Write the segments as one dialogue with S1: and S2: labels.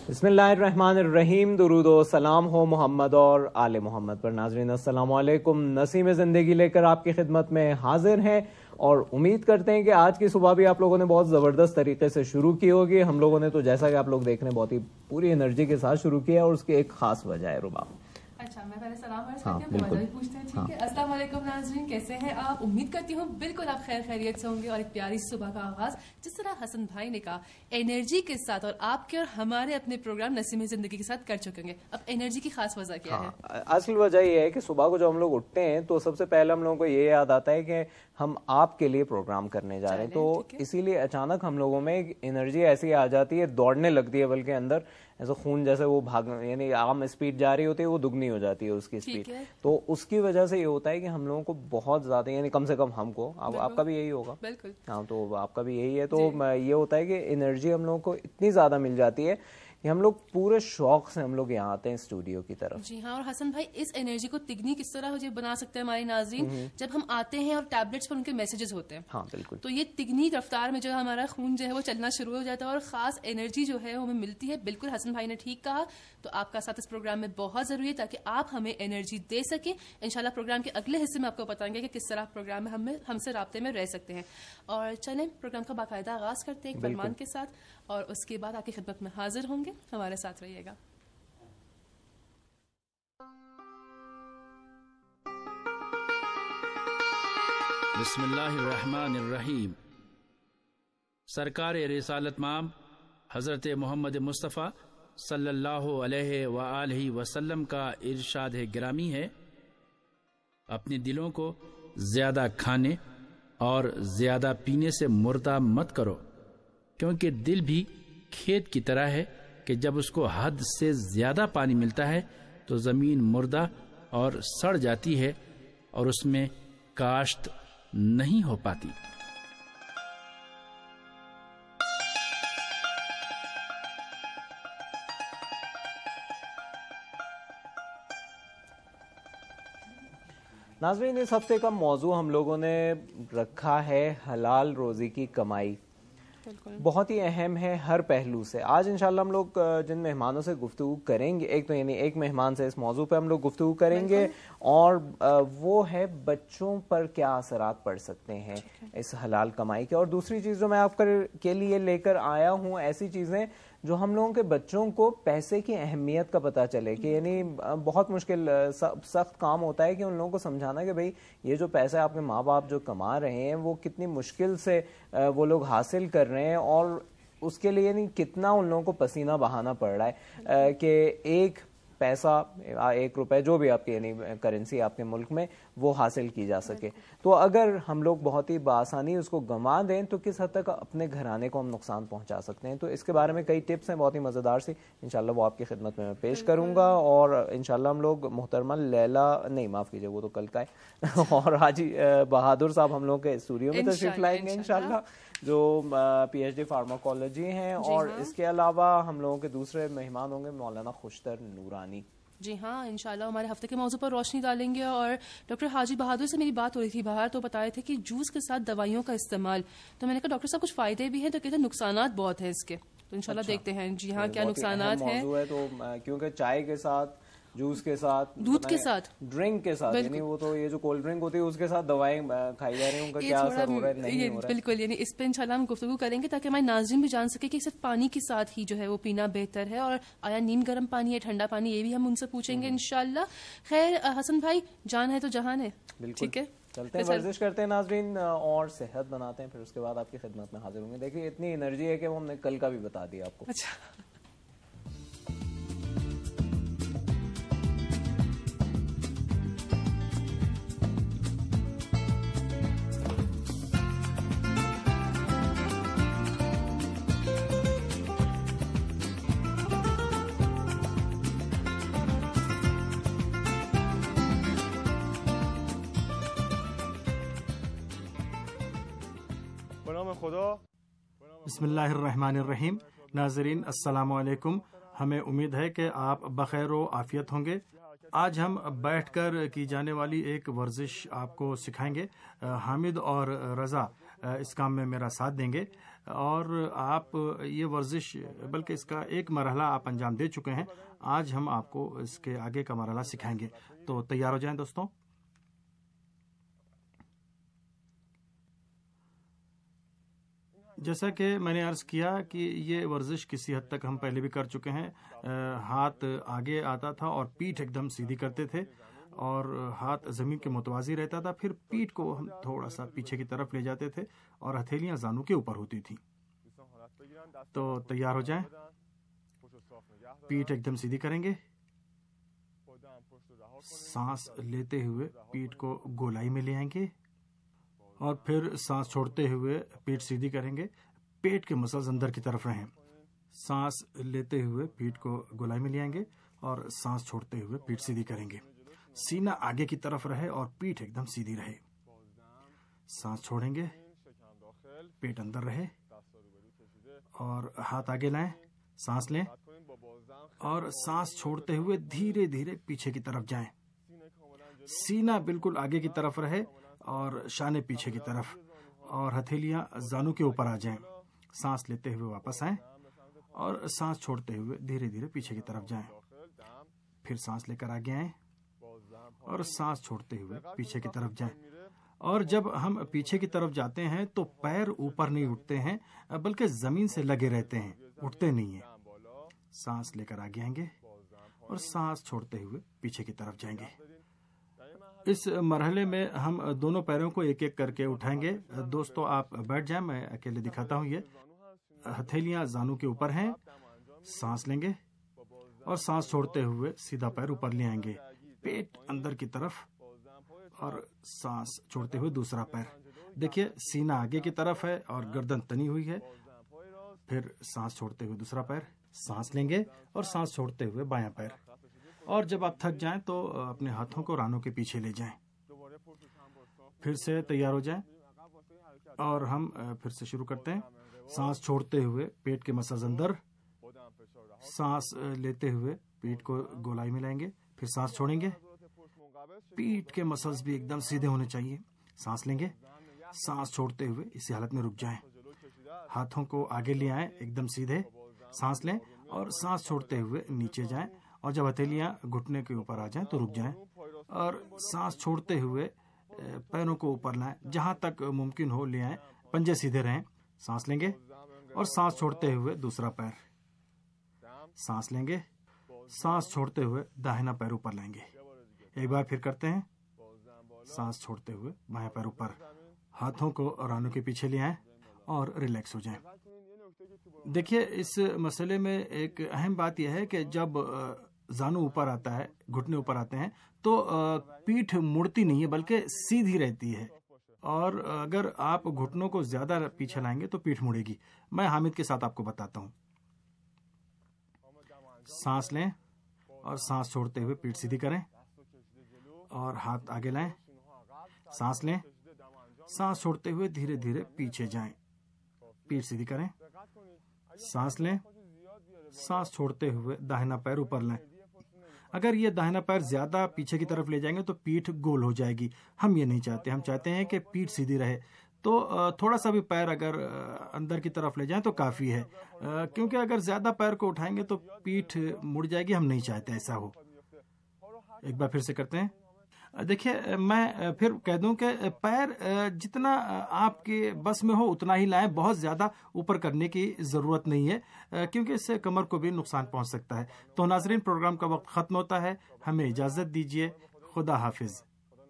S1: बिस्मिल्लाहिर्रहमानिर्रहीम। दुरूद व सलाम हो मोहम्मद और आले मोहम्मद पर। नाज़रीन अस्सलाम वालेकुम। नसीम ज़िंदगी लेकर आपकी खिदमत में हाजिर हैं और उम्मीद करते हैं कि आज की सुबह भी आप लोगों ने बहुत ज़बरदस्त तरीके से शुरू की होगी। हम लोगों ने तो जैसा कि आप लोग देख रहे हैं बहुत ही पूरी एनर्जी के साथ शुरू किया और उसकी एक खास वजह है रुबा।
S2: अच्छा, मैं पहले सलाम अर्ज़ करती हूँ, फिर पूछते हैं, ठीक है। अस्सलाम वालेकुम नाज़रीन, कैसे हैं आप? उम्मीद करती हूँ बिल्कुल आप खैर खैरियत से होंगे और एक प्यारी सुबह का आगाज़ जिस तरह हसन भाई ने कहा एनर्जी के साथ और आपके और हमारे अपने प्रोग्राम नसीम ज़िंदगी के साथ कर चुके होंगे। अब एनर्जी की खास वजह क्या है?
S1: असल वजह यह है कि सुबह को जब हम लोग उठते हैं तो सबसे पहले हम लोगों को ये याद आता है कि हम आपके लिए प्रोग्राम करने जा रहे हैं, तो इसीलिए अचानक हम लोगों में एक एनर्जी ऐसी आ जाती है, दौड़ने लगती है, बल्कि अंदर ऐसा खून जैसे वो भाग यानी आम स्पीड जा रही होती है वो दुगनी हो जाती है उसकी स्पीड। तो उसकी वजह से ये होता है कि हम लोगों को बहुत ज्यादा यानी कम से कम हमको आपका भी यही होगा।
S2: बिल्कुल।
S1: हाँ, तो आपका भी यही है। तो ये होता है कि एनर्जी हम लोगों को इतनी ज्यादा मिल जाती है कि हम लोग पूरे शौक से हम लोग यहाँ आते हैं स्टूडियो की तरफ।
S2: जी हाँ, और हसन भाई इस एनर्जी को तिगनी किस तरह बना सकते हैं हमारे नाज़रीन, जब हम आते हैं और टैबलेट्स पर उनके मैसेजेस होते हैं।
S1: हाँ बिल्कुल।
S2: तो ये तिगनी रफ्तार में जो हमारा खून जो है वो चलना शुरू हो जाता है और खास एनर्जी जो है वो हमें मिलती है। बिल्कुल हसन भाई ने ठीक कहा। तो आपका साथ इस प्रोग्राम में बहुत जरूरी है ताकि आप हमें एनर्जी दे सकें। इंशाल्लाह प्रोग्राम के अगले हिस्से में आपको बताएंगे कि किस तरह प्रोग्राम में हमसे राब्ते में रह सकते हैं। और चलें प्रोग्राम का बाकायदा आगाज करते हैं एक फरमान के साथ और उसके बाद आपकी खिदमत में हाजिर होंगे। हमारे साथ रहिएगा।
S3: बिस्मिल्लाहिर्रहमानिर्रहीम। सरकार रिसालत माम हज़रत मोहम्मद मुस्तफ़ा सल्लल्लाहु अलैहि व आलिहि वसल्लम का इरशाद गिरामी है, अपने दिलों को ज़्यादा खाने और ज़्यादा पीने से मुर्दा मत करो, क्योंकि दिल भी खेत की तरह है कि जब उसको हद से ज़्यादा पानी मिलता है तो ज़मीन मुर्दा और सड़ जाती है और उसमें काश्त नहीं हो पाती।
S1: नाज़रीन, इस हफ्ते का मौजू हम लोगों ने रखा है हलाल रोज़ी की कमाई। बहुत ही अहम है हर पहलू से। आज इंशाल्लाह हम लोग जिन मेहमानों से गुफ्तगू करेंगे, एक तो यानी एक मेहमान से इस मौजू पे हम लोग गुफ्तगू करेंगे और वो है बच्चों पर क्या असरात पड़ सकते हैं इस हलाल कमाई के। और दूसरी चीज़ जो मैं आपके लिए लेकर आया हूँ, ऐसी चीज़ें जो हम लोगों के बच्चों को पैसे की अहमियत का पता चले कि यानी बहुत मुश्किल सख्त काम होता है कि उन लोगों को समझाना कि भाई ये जो पैसा आपके माँ बाप जो कमा रहे हैं वो कितनी मुश्किल से वो लोग हासिल कर रहे हैं और उसके लिए नहीं कितना उन लोगों को पसीना बहाना पड़ रहा है कि एक पैसा, एक रुपए जो भी आपकी यानी करेंसी आपके मुल्क में वो हासिल की जा सके। तो अगर हम लोग बहुत ही बआसानी उसको गंवा दें तो किस हद तक अपने घराने को हम नुकसान पहुंचा सकते हैं। तो इसके बारे में कई टिप्स हैं बहुत ही मज़ेदार सी, इंशाल्लाह वो आपकी खिदमत में मैं पेश करूंगा। और इंशाल्लाह हम लोग मोहतरमा लैला नहीं माफ़ कीजिए वो तो कल का है और हाजी बहादुर साहब हम लोग के स्टूडियो में तशरीफ लाएंगे इंशाल्लाह, जो PhD फार्माकोलॉजी हैं। और इसके अलावा हम लोगों के दूसरे मेहमान होंगे मौलाना खुशतर नूरानी।
S2: जी हाँ, इंशाल्लाह हमारे हफ्ते के मौजू पर रोशनी डालेंगे। और डॉक्टर हाजी बहादुर से मेरी बात हो रही थी बाहर, तो बताए थे कि जूस के साथ दवाइयों का इस्तेमाल। तो मैंने कहा डॉक्टर साहब कुछ फायदे भी हैं, तो कहते नुकसानात बहुत हैं इसके। तो इंशाल्लाह देखते हैं जी हाँ क्या नुकसानात हैं।
S1: तो क्योंकि चाय के साथ, जूस के साथ,
S2: दूध के साथ,
S1: ड्रिंक के साथ, यानी वो तो ये जो कोल्ड ड्रिंक होती है उसके साथ दवाएं खाई जा रही हैं, उनका क्या असर हो रहा है नहीं हो रहा है।
S2: बिल्कुल, यानी इस पे इंशाल्लाह हम गुफ्तगू करेंगे ताकि हमारे नाज़रीन भी जान सके कि सिर्फ पानी के साथ ही जो है वो पीना बेहतर है और आया नीम गर्म पानी है ठंडा पानी, ये भी हम उनसे पूछेंगे इंशाल्लाह। खैर हसन भाई, जान है तो जहान है। ठीक है,
S1: चलते हैं, वर्जिश करते हैं नाज़रीन और सेहत बनाते हैं, फिर उसके बाद आपकी खिदमत में हाजिर होंगे। देखिए इतनी एनर्जी है कि वो हमने कल का भी बता दिया आपको।
S2: अच्छा,
S4: बिस्मिल्लाहिर्रहमानिर्रहीम। नाज़रीन अस्सलाम वालेकुम। हमें उम्मीद है कि आप बखैर व आफियत होंगे। आज हम बैठकर की जाने वाली एक वर्जिश आपको सिखाएंगे। हामिद और रज़ा اس کام میں میرا ساتھ دیں گے، اور آپ یہ ورزش بلکہ اس کا ایک مرحلہ آپ انجام دے چکے ہیں، آج ہم آپ کو اس کے آگے کا مرحلہ سکھائیں گے. تو تیار ہو جائیں دوستوں. جیسا کہ میں نے عرض کیا کہ یہ ورزش کسی حد تک ہم پہلے بھی کر چکے ہیں. ہاتھ آگے آتا تھا اور پیٹھ ایک دم سیدھی کرتے تھے اور ہاتھ زمین کے متوازی رہتا تھا. پھر پیٹھ کو ہم تھوڑا سا پیچھے کی طرف لے جاتے تھے اور ہتھیلیاں زانوں کے اوپر ہوتی تھیں. تو تیار ہو جائیں. پیٹھ ایک دم سیدھی کریں گے. سانس لیتے ہوئے پیٹھ کو گولائی میں لے آئیں گے اور پھر سانس چھوڑتے ہوئے پیٹھ سیدھی کریں گے. پیٹ کے مسلز اندر کی طرف رہیں. سانس لیتے ہوئے پیٹھ کو گولائی میں لے آئیں گے اور سانس چھوڑتے ہوئے پیٹھ سیدھی کریں گے. سینہ آگے کی طرف رہے اور پیٹھ ایک دم سیدھی رہے. سانس چھوڑیں گے, پیٹ اندر رہے اور ہاتھ آگے لائیں. سانس لیں اور سانس چھوڑتے ہوئے دھیرے دھیرے پیچھے کی طرف جائیں. سینہ بالکل آگے کی طرف رہے اور شانے پیچھے کی طرف, اور ہتھیلیاں زانوں کے اوپر آ جائیں. سانس لیتے ہوئے واپس آئیں اور سانس چھوڑتے ہوئے دھیرے دھیرے پیچھے کی طرف جائیں. پھر سانس لے کر آگے آئیں اور سانس چھوڑتے ہوئے پیچھے کی طرف جائیں. اور جب ہم پیچھے کی طرف جاتے ہیں تو پیر اوپر نہیں اٹھتے ہیں بلکہ زمین سے لگے رہتے ہیں, اٹھتے نہیں ہیں. سانس لے کر آگے آئیں گے اور سانس چھوڑتے ہوئے پیچھے کی طرف جائیں گے. اس مرحلے میں ہم دونوں پیروں کو ایک ایک کر کے اٹھائیں گے. دوستو آپ بیٹھ جائیں, میں اکیلے دکھاتا ہوں. یہ ہتھیلیاں زانوں کے اوپر ہیں. سانس لیں گے اور سانس چھوڑتے ہوئے سیدھا پیر اوپر لے آئیں گے, پیٹ اندر کی طرف, اور سانس چھوڑتے ہوئے دوسرا پیر. دیکھیے سینہ آگے کی طرف ہے اور گردن تنی ہوئی ہے. پھر سانس چھوڑتے ہوئے دوسرا پیر. سانس لیں گے اور سانس چھوڑتے ہوئے بایاں پیر. اور جب آپ تھک جائیں تو اپنے ہاتھوں کو رانوں کے پیچھے لے جائیں. پھر سے تیار ہو جائیں اور ہم پھر سے شروع کرتے ہیں. سانس چھوڑتے ہوئے پیٹ کے مسلز اندر. سانس لیتے ہوئے پیٹ کو گولائی میں لائیں گے. پھر سانس چھوڑیں گے. پیٹ کے مسلز بھی ایک دم سیدھے ہونے چاہیے. سانس لیں گے. سانس چھوڑتے ہوئے اسی حالت میں رک جائیں. ہاتھوں کو آگے لے آئیں ایک دم سیدھے. سانس لیں اور سانس چھوڑتے ہوئے نیچے جائیں, اور جب ہتھیلیاں گھٹنے کے اوپر آ جائیں تو رک جائیں اور سانس چھوڑتے ہوئے پیروں کو اوپر لائیں. جہاں تک ممکن ہو لے آئیں, پنجے سیدھے رہیں. سانس لیں گے اور سانس چھوڑتے ہوئے دوسرا پیر. سانس لیں گے. سانس چھوڑتے ہوئے داہنا پیر اوپر لائیں گے. ایک بار پھر کرتے ہیں. سانس چھوڑتے ہوئے بایاں پیر اوپر. ہاتھوں کو رانوں کے پیچھے لے آئیں اور ریلیکس ہو جائیں. دیکھیے اس مسئلے میں ایک اہم بات یہ ہے کہ جب زانو اوپر آتا ہے, گھٹنے اوپر آتے ہیں, تو پیٹھ مڑتی نہیں ہے بلکہ سیدھی رہتی ہے. اور اگر آپ گھٹنوں کو زیادہ پیچھے لائیں گے تو پیٹھ مڑے گی. میں حامد کے ساتھ آپ کو بتاتا ہوں. سانس لیں اور سانس چھوڑتے ہوئے پیٹھ سیدھی کریں اور ہاتھ آگے لائیں. سانس لیں. سانس چھوڑتے ہوئے دھیرے دھیرے پیچھے جائیں. پیٹھ سیدھی کریں. سانس لیں. سانس چھوڑتے ہوئے داہنا پیر اوپر لائیں. اگر یہ داہنا پیر زیادہ پیچھے کی طرف لے جائیں گے تو پیٹھ گول ہو جائے گی. ہم یہ نہیں چاہتے. ہم چاہتے ہیں کہ پیٹھ سیدھی رہے. تو تھوڑا سا بھی پیر اگر اندر کی طرف لے جائیں تو کافی ہے, کیونکہ اگر زیادہ پیر کو اٹھائیں گے تو پیٹھ مڑ جائے گی. ہم نہیں چاہتے ایسا ہو. ایک بار پھر سے کرتے ہیں. دیکھیے میں پھر کہہ دوں کہ پیر جتنا آپ کے بس میں ہو اتنا ہی لائیں. بہت زیادہ اوپر کرنے کی ضرورت نہیں ہے کیونکہ اس سے کمر کو بھی نقصان پہنچ سکتا ہے. تو ناظرین پروگرام کا وقت ختم ہوتا ہے. ہمیں اجازت دیجیے. خدا حافظ.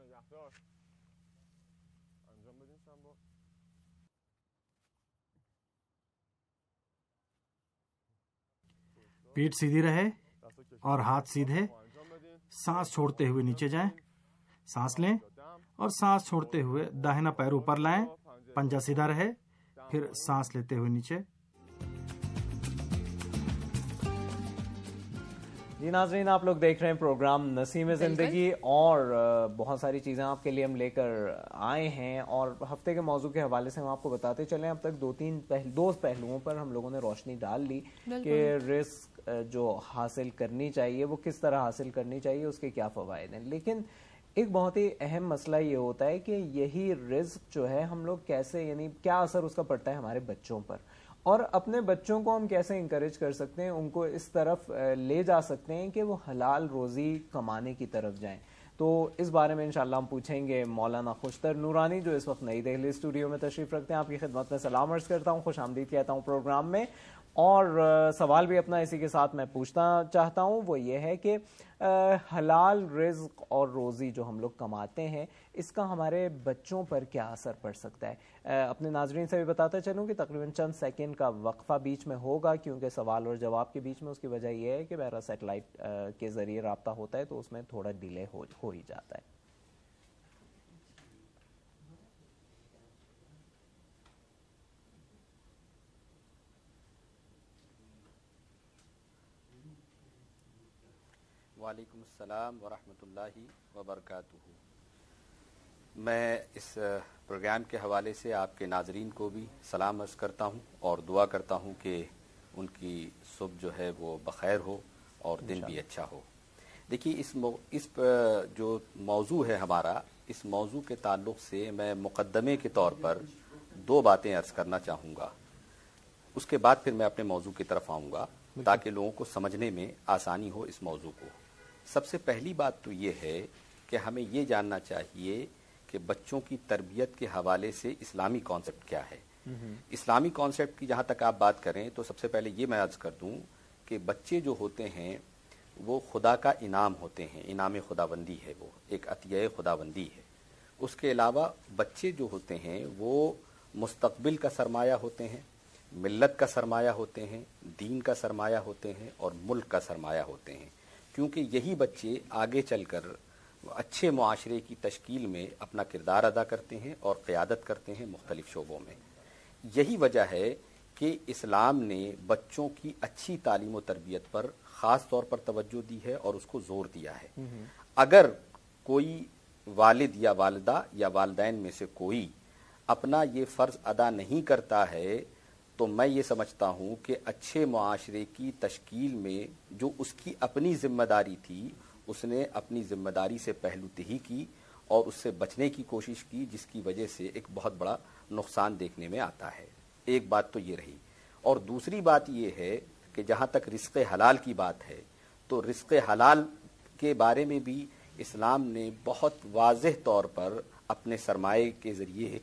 S4: پیٹھ سیدھی رہے اور ہاتھ سیدھے. سانس چھوڑتے ہوئے نیچے جائیں. سانس لیں اور سانس چھوڑتے ہوئے داہنا پیر اوپر لائیں. پنجہ سیدھا رہے. پھر سانس لیتے ہوئے نیچے.
S1: جی ناظرین, آپ لوگ دیکھ رہے ہیں پروگرام نسیم زندگی, اور بہت ساری چیزیں آپ کے لیے ہم لے کر آئے ہیں. اور ہفتے کے موضوع کے حوالے سے ہم آپ کو بتاتے چلیں. اب تک دو پہلوؤں پر ہم لوگوں نے روشنی ڈال لی کہ رزق جو حاصل کرنی چاہیے وہ کس طرح حاصل کرنی چاہیے, اس کے کیا فوائد ہیں. لیکن ایک بہت ہی اہم مسئلہ یہ ہوتا ہے کہ یہی رزق جو ہے ہم لوگ کیسے یعنی کیا اثر اس کا پڑتا ہے ہمارے بچوں پر, اور اپنے بچوں کو ہم کیسے انکریج کر سکتے ہیں, ان کو اس طرف لے جا سکتے ہیں کہ وہ حلال روزی کمانے کی طرف جائیں. تو اس بارے میں انشاءاللہ ہم پوچھیں گے مولانا خوشتر نورانی جو اس وقت نئی دہلی اسٹوڈیو میں تشریف رکھتے ہیں. آپ کی خدمت میں سلام عرض کرتا ہوں, خوش آمدید کہتا ہوں پروگرام میں. اور سوال بھی اپنا اسی کے ساتھ میں پوچھنا چاہتا ہوں, وہ یہ ہے کہ حلال رزق اور روزی جو ہم لوگ کماتے ہیں اس کا ہمارے بچوں پر کیا اثر پڑ سکتا ہے. اپنے ناظرین سے بھی بتاتا چلوں کہ تقریباً چند سیکنڈ کا وقفہ بیچ میں ہوگا, کیونکہ سوال اور جواب کے بیچ میں, اس کی وجہ یہ ہے کہ میرا سیٹلائٹ کے ذریعے رابطہ ہوتا ہے تو اس میں تھوڑا ڈیلے ہو ہی جاتا ہے.
S5: وعلیکم السلام ورحمۃ اللہ وبرکاتہ. میں اس پروگرام کے حوالے سے آپ کے ناظرین کو بھی سلام عرض کرتا ہوں اور دعا کرتا ہوں کہ ان کی صبح جو ہے وہ بخیر ہو اور دن بھی اچھا ہو. دیکھیے اس جو موضوع ہے ہمارا, اس موضوع کے تعلق سے میں مقدمے کے طور پر دو باتیں عرض کرنا چاہوں گا. اس کے بعد پھر میں اپنے موضوع کی طرف آؤں گا تاکہ لوگوں کو سمجھنے میں آسانی ہو اس موضوع کو. سب سے پہلی بات تو یہ ہے کہ ہمیں یہ جاننا چاہیے کہ بچوں کی تربیت کے حوالے سے اسلامی کانسیپٹ کیا ہے. اسلامی کانسیپٹ کی جہاں تک آپ بات کریں تو سب سے پہلے یہ میں عرض کر دوں کہ بچے جو ہوتے ہیں وہ خدا کا انعام ہوتے ہیں, انعام خداوندی ہے, وہ ایک عطیہ خداوندی ہے. اس کے علاوہ بچے جو ہوتے ہیں وہ مستقبل کا سرمایہ ہوتے ہیں, ملت کا سرمایہ ہوتے ہیں, دین کا سرمایہ ہوتے ہیں اور ملک کا سرمایہ ہوتے ہیں, کیونکہ یہی بچے آگے چل کر اچھے معاشرے کی تشکیل میں اپنا کردار ادا کرتے ہیں اور قیادت کرتے ہیں مختلف شعبوں میں. یہی وجہ ہے کہ اسلام نے بچوں کی اچھی تعلیم و تربیت پر خاص طور پر توجہ دی ہے اور اس کو زور دیا ہے. اگر کوئی والد یا والدہ یا والدین میں سے کوئی اپنا یہ فرض ادا نہیں کرتا ہے تو میں یہ سمجھتا ہوں کہ اچھے معاشرے کی تشکیل میں جو اس کی اپنی ذمہ داری تھی اس نے اپنی ذمہ داری سے پہلو تہی کی اور اس سے بچنے کی کوشش کی, جس کی وجہ سے ایک بہت بڑا نقصان دیکھنے میں آتا ہے. ایک بات تو یہ رہی. اور دوسری بات یہ ہے کہ جہاں تک رزق حلال کی بات ہے تو رزق حلال کے بارے میں بھی اسلام نے بہت واضح طور پر اپنے سرمایے کے ذریعے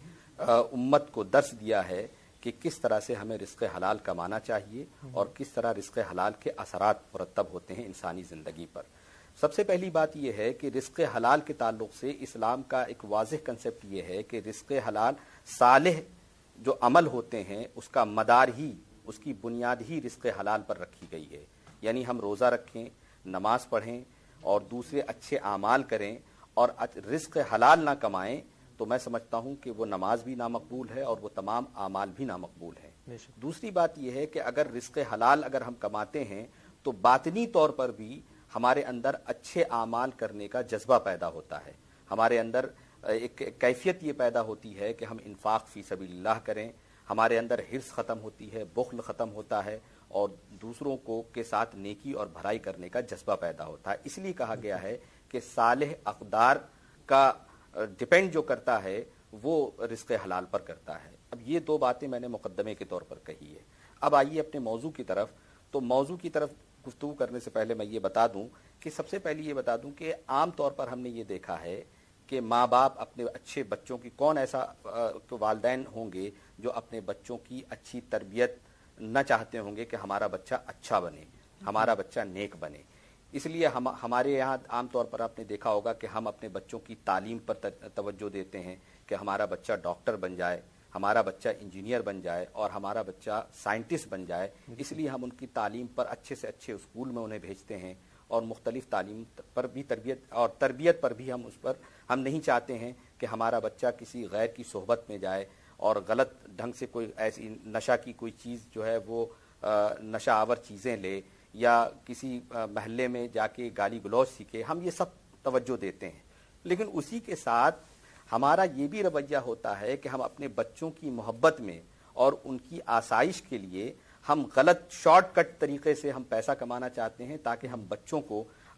S5: امت کو درس دیا ہے کہ کس طرح سے ہمیں رزق حلال کمانا چاہیے اور کس طرح رزق حلال کے اثرات مرتب ہوتے ہیں انسانی زندگی پر. سب سے پہلی بات یہ ہے کہ رزق حلال کے تعلق سے اسلام کا ایک واضح کنسپٹ یہ ہے کہ رزق حلال صالح جو عمل ہوتے ہیں اس کا مدار ہی, اس کی بنیاد ہی رزق حلال پر رکھی گئی ہے. یعنی ہم روزہ رکھیں, نماز پڑھیں اور دوسرے اچھے اعمال کریں اور رزق حلال نہ کمائیں تو میں سمجھتا ہوں کہ وہ نماز بھی نامقبول ہے اور وہ تمام اعمال بھی نامقبول ہیں. دوسری بات یہ ہے کہ اگر رزق حلال اگر ہم کماتے ہیں تو باطنی طور پر بھی ہمارے اندر اچھے اعمال کرنے کا جذبہ پیدا ہوتا ہے. ہمارے اندر ایک کیفیت یہ پیدا ہوتی ہے کہ ہم انفاق فی سبیل اللہ کریں, ہمارے اندر حرص ختم ہوتی ہے, بخل ختم ہوتا ہے اور دوسروں کو کے ساتھ نیکی اور بھلائی کرنے کا جذبہ پیدا ہوتا ہے. اس لیے کہا گیا ہے کہ صالح اقدار کا ڈیپینڈ جو کرتا ہے وہ رزق حلال پر کرتا ہے. اب یہ دو باتیں میں نے مقدمے کے طور پر کہی ہے. اب آئیے اپنے موضوع کی طرف. تو موضوع کی طرف گفتگو کرنے سے پہلے میں یہ بتا دوں کہ سب سے پہلے یہ بتا دوں کہ عام طور پر ہم نے یہ دیکھا ہے کہ ماں باپ اپنے اچھے بچوں کی, کون ایسا والدین ہوں گے جو اپنے بچوں کی اچھی تربیت نہ چاہتے ہوں گے کہ ہمارا بچہ اچھا بنے, ہمارا بچہ نیک بنے. اس لیے ہمارے یہاں عام طور پر آپ نے دیکھا ہوگا کہ ہم اپنے بچوں کی تعلیم پر توجہ دیتے ہیں کہ ہمارا بچہ ڈاکٹر بن جائے, ہمارا بچہ انجینئر بن جائے اور ہمارا بچہ سائنٹسٹ بن جائے. اس لیے ہم ان کی تعلیم پر اچھے سے اچھے اسکول میں انہیں بھیجتے ہیں اور مختلف تعلیم پر بھی تربیت پر بھی ہم نہیں چاہتے ہیں کہ ہمارا بچہ کسی غیر کی صحبت میں جائے اور غلط ڈھنگ سے کوئی ایسی نشہ کی کوئی چیز جو ہے وہ نشہ آور چیزیں لے یا کسی محلے میں جا کے گالی گلوچ سیکھے. ہم یہ سب توجہ دیتے ہیں, لیکن اسی کے ساتھ ہمارا یہ بھی رویہ ہوتا ہے کہ ہم اپنے بچوں کی محبت میں اور ان کی آسائش کے لیے ہم غلط شارٹ کٹ طریقے سے ہم پیسہ کمانا چاہتے ہیں تاکہ ہم بچوں کو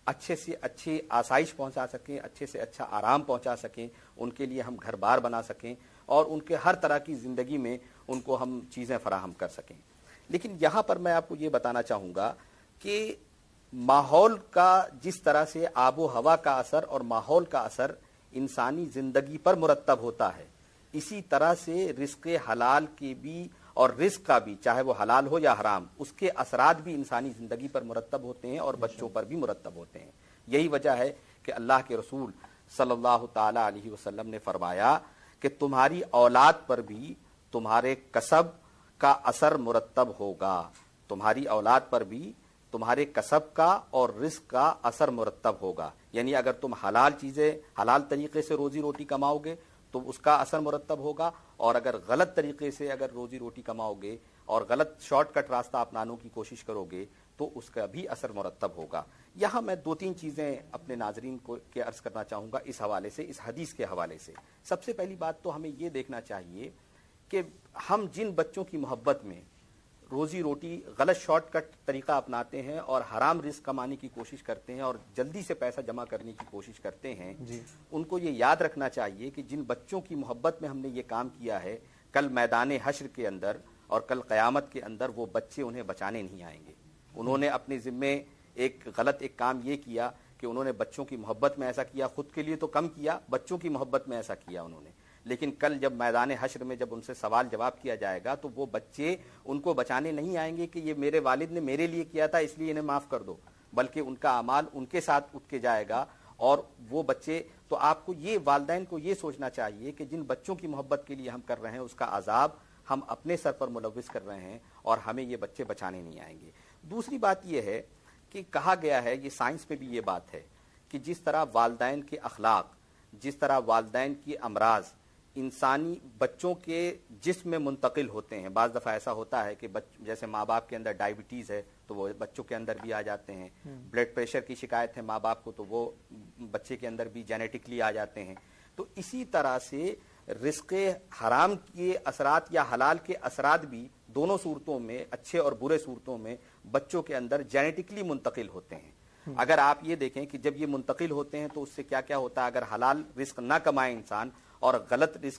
S5: अच्छे से अच्छी आसाइश पहुंचा सकें, अच्छे से अच्छा आराम पहुंचा सकें, उनके लिए हम घर बार बना सकें और उनके हर तरह की ज़िंदगी में उनको हम चीज़ें फराहम कर सकें। लेकिन यहाँ पर मैं आपको ये बताना चाहूँगा कि माहौल का जिस तरह से आबो हवा का असर और माहौल का असर इंसानी ज़िंदगी पर मुरतब होता है, इसी तरह से रिस्क हलाल के भी और रिस्क का भी, चाहे वो हलाल हो या हराम, उसके असरात भी इंसानी ज़िंदगी पर मुरतब होते हैं और बच्चों पर भी मुरतब होते हैं। यही वजह है कि अल्लाह के रसूल सल्लल्लाहु ताला अलैहि वसल्लम ने फरमाया कि तुम्हारी औलाद पर भी तुम्हारे कसब का असर मुरतब होगा, तुम्हारी औलाद पर भी तुम्हारे कसब का और रिस्क का असर मुरतब होगा। यानी अगर तुम हलाल चीज़ें हलाल तरीके से रोजी रोटी कमाओगे तो उसका असर मुरतब होगा, और अगर गलत तरीके से अगर रोजी रोटी कमाओगे और गलत शॉर्टकट रास्ता अपनाने की कोशिश करोगे तो उसका भी असर मुरतब होगा। यहाँ मैं 2-3 चीज़ें अपने नाजरीन को के अर्ज़ करना चाहूँगा इस हवाले से, इस हदीस के हवाले से। सबसे पहली बात तो हमें ये देखना चाहिए कि हम जिन बच्चों की मोहब्बत में रोजी रोटी गलत शॉर्टकट तरीका अपनाते हैं और हराम रिस्क कमाने की कोशिश करते हैं और जल्दी से पैसा जमा करने की कोशिश करते हैं, उनको ये याद रखना चाहिए कि जिन बच्चों की मोहब्बत में हमने ये काम किया है, कल मैदान हश्र के अंदर और कल क़यामत के अंदर वो बच्चे उन्हें बचाने नहीं आएंगे। उन्होंने अपने ज़िम्मे एक गलत एक काम ये किया कि उन्होंने बच्चों की मोहब्बत में ऐसा किया, खुद के लिए तो कम किया, बच्चों की मोहब्बत में ऐसा किया उन्होंने। लेकिन कल जब मैदान हश्र में जब उनसे सवाल जवाब किया जाएगा तो वो बच्चे उनको बचाने नहीं आएंगे कि ये मेरे वालिद ने मेरे लिए किया था इसलिए इन्हें माफ़ कर दो, बल्कि उनका अमाल उनके साथ उठ के जाएगा। और वो बच्चे, तो आपको ये वालिदैन को ये सोचना चाहिए कि जिन बच्चों की मोहब्बत के लिए हम कर रहे हैं उसका अजाब हम अपने सर पर मुलव्विस कर रहे हैं और हमें ये बच्चे बचाने नहीं आएंगे। दूसरी बात ये है कि कहा गया है, ये साइंस पे भी ये बात है कि जिस तरह वालिदैन के अखलाक, जिस तरह वालिदैन की अमराज इंसानी बच्चों के जिस्म में मुंतकिल होते हैं। बाज़ दफ़ा ऐसा होता है कि जैसे माँ बाप के अंदर डायबिटीज़ है तो वो बच्चों के अंदर भी आ जाते हैं, ब्लड प्रेशर की शिकायत है माँ बाप को तो वो बच्चे के अंदर भी जेनेटिकली आ जाते हैं। तो इसी तरह से रिस्क हराम के असरात या हलाल के असरात भी दोनों सूरतों में, अच्छे और बुरे सूरतों में, बच्चों के अंदर जेनेटिकली मुंतकिल होते हैं। अगर आप ये देखें कि जब ये मुंतकिल होते हैं तो उससे क्या क्या होता है, अगर हलाल रिस्क ना कमाए इंसान और गलत रिस्क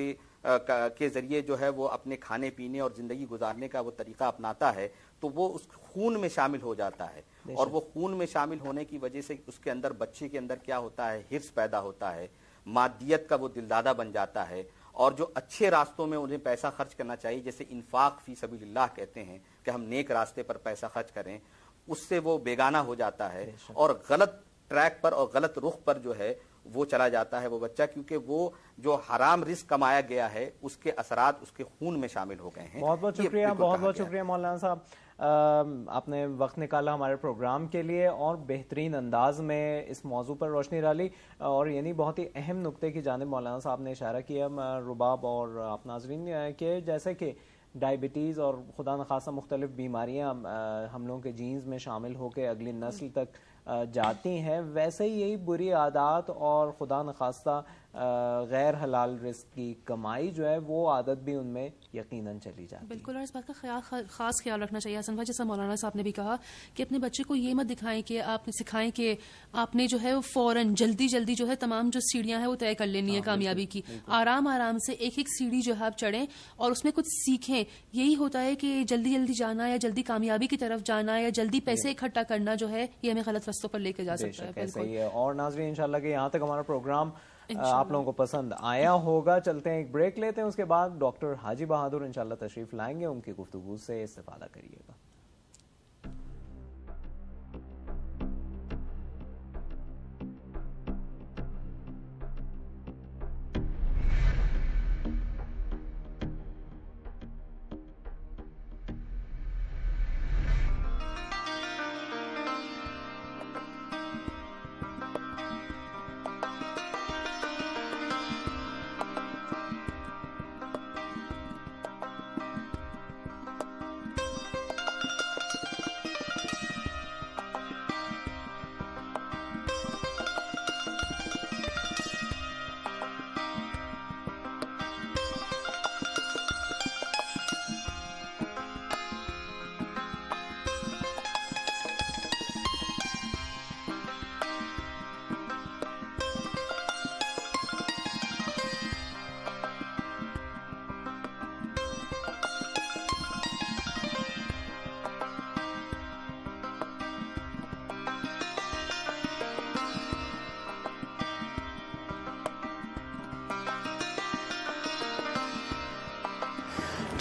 S5: के जरिए जो है वो अपने खाने पीने और ज़िंदगी गुजारने का वो तरीका अपनाता है तो वो उस खून में शामिल हो जाता है, और वो खून में शामिल होने की वजह से उसके अंदर, बच्चे के अंदर क्या होता है, हिर्स पैदा होता है, मादियत का वो दिलदादा बन जाता है, और जो अच्छे रास्तों में उन्हें पैसा खर्च करना चाहिए, जैसे इन्फाक फी सबीलिल्लाह कहते हैं कि हम नेक रास्ते पर पैसा खर्च करें, उससे वो बेगाना हो जाता है और गलत ट्रैक पर और गलत रुख पर जो है वो चला जाता है वो बच्चा, क्योंकि वो जो हराम रिस्क कमाया गया है उसके असरात उसके खून में शामिल हो गए हैं।
S1: बहुत बहुत शुक्रिया, बहुत बहुत शुक्रिया मौलाना साहब, आपने वक्त निकाला हमारे प्रोग्राम के लिए और बेहतरीन अंदाज में इस मौजू पर रोशनी डाली, और यानी बहुत ही अहम नुक्ते की जानिब मौलाना साहब ने इशारा किया रुबाब और आप नाजरीन के, जैसे कि डायबिटीज़ और खुदा न खासा मुख्तलिफ बीमारियाँ हम लोगों के जीन्स में शामिल होकर अगली नस्ल तक जाती हैं, वैसे ही यही बुरी आदत और खुदा न खास्ता गैर हलाल रिस्क की कमाई जो है वो आदत भी उनमें यकीनन चली जाती है।
S2: बिल्कुल, और इस बात का खास ख्याल रखना चाहिए हसन भाई, जैसा मौलाना साहब ने भी कहा कि अपने बच्चे को ये मत दिखाएं कि आपने सिखाएं कि आपने जो है वो फौरन जल्दी जल्दी जो है तमाम जो सीढ़ियां हैं वो तय कर लेनी है कामयाबी की। आराम आराम से एक एक सीढ़ी जो है आप चढ़ें और उसमें कुछ सीखें। यही होता है कि जल्दी जल्दी जाना या जल्दी कामयाबी की तरफ जाना या जल्दी पैसे इकट्ठा करना जो है ये हमें गलत रस्तों पर लेके जा सकता है।
S1: सही है। और नाज़रीन इंशाल्लाह कि यहाँ तक हमारा प्रोग्राम आप लोगों को पसंद आया होगा। चलते हैं, एक ब्रेक लेते हैं, उसके बाद डॉक्टर हाजी बहादुर इंशाल्लाह तशरीफ लाएंगे, उनकी गुफ्तगू से इस्तेफादा करिएगा।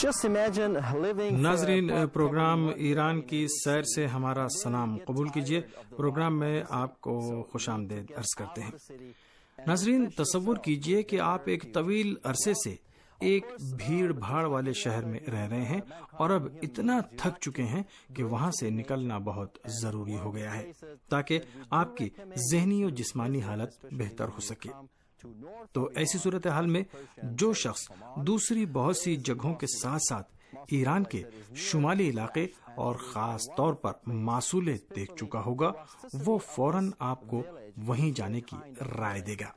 S4: ناظرین، پروگرام ایران کی سیر سے ہمارا سلام قبول کیجیے۔ پروگرام میں آپ کو خوش آمدید عرض کرتے ہیں۔ ناظرین، تصور کیجیے کہ آپ ایک طویل عرصے سے ایک بھیڑ بھاڑ والے شہر میں رہ رہے ہیں اور اب اتنا تھک چکے ہیں کہ وہاں سے نکلنا بہت ضروری ہو گیا ہے تاکہ آپ کی ذہنی اور جسمانی حالت بہتر ہو سکے۔ تو ایسی صورتحال میں جو شخص دوسری بہت سی جگہوں کے ساتھ ساتھ ایران کے شمالی علاقے اور خاص طور پر ماسولے دیکھ چکا ہوگا، وہ فوراً آپ کو وہیں جانے کی رائے دے گا۔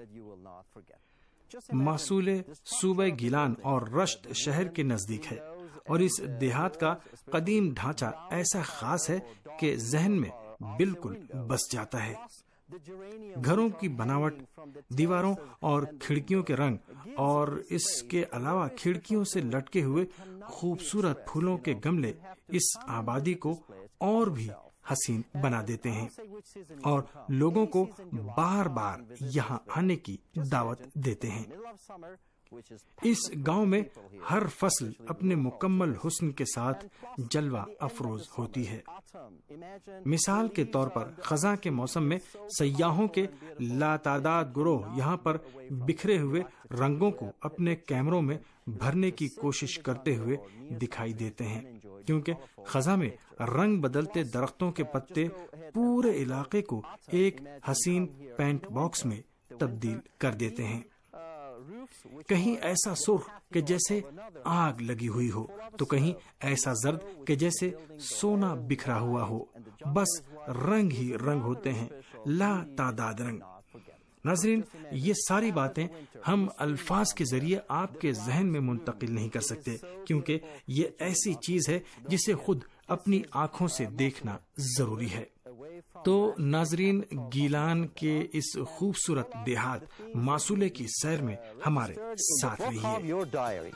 S4: ماسولے صوبہ گیلان اور رشت شہر کے نزدیک ہے، اور اس دیہات کا قدیم ڈھانچہ ایسا خاص ہے کہ ذہن میں بالکل بس جاتا ہے۔ گھروں کی بناوٹ، دیواروں اور کھڑکیوں کے رنگ، اور اس کے علاوہ کھڑکیوں سے لٹکے ہوئے خوبصورت پھولوں کے گملے اس آبادی کو اور بھی حسین بنا دیتے ہیں اور لوگوں کو بار بار یہاں آنے کی دعوت دیتے ہیں۔ اس گاؤں میں ہر فصل اپنے مکمل حسن کے ساتھ جلوہ افروز ہوتی ہے۔ مثال کے طور پر خزاں کے موسم میں سیاحوں کے لاتعداد گروہ یہاں پر بکھرے ہوئے رنگوں کو اپنے کیمروں میں بھرنے کی کوشش کرتے ہوئے دکھائی دیتے ہیں، کیونکہ خزاں میں رنگ بدلتے درختوں کے پتے پورے علاقے کو ایک حسین پینٹ باکس میں تبدیل کر دیتے ہیں۔ کہیں ایسا سرخ کہ جیسے آگ لگی ہوئی ہو، تو کہیں ایسا زرد کہ جیسے سونا بکھرا ہوا ہو، بس رنگ ہی رنگ ہوتے ہیں، لا تعداد رنگ۔ ناظرین، یہ ساری باتیں ہم الفاظ کے ذریعے آپ کے ذہن میں منتقل نہیں کر سکتے، کیونکہ یہ ایسی چیز ہے جسے خود اپنی آنکھوں سے دیکھنا ضروری ہے۔ تو ناظرین، گیلان کے اس خوبصورت دیہات ماسولے کی سیر میں ہمارے ساتھ رہیے۔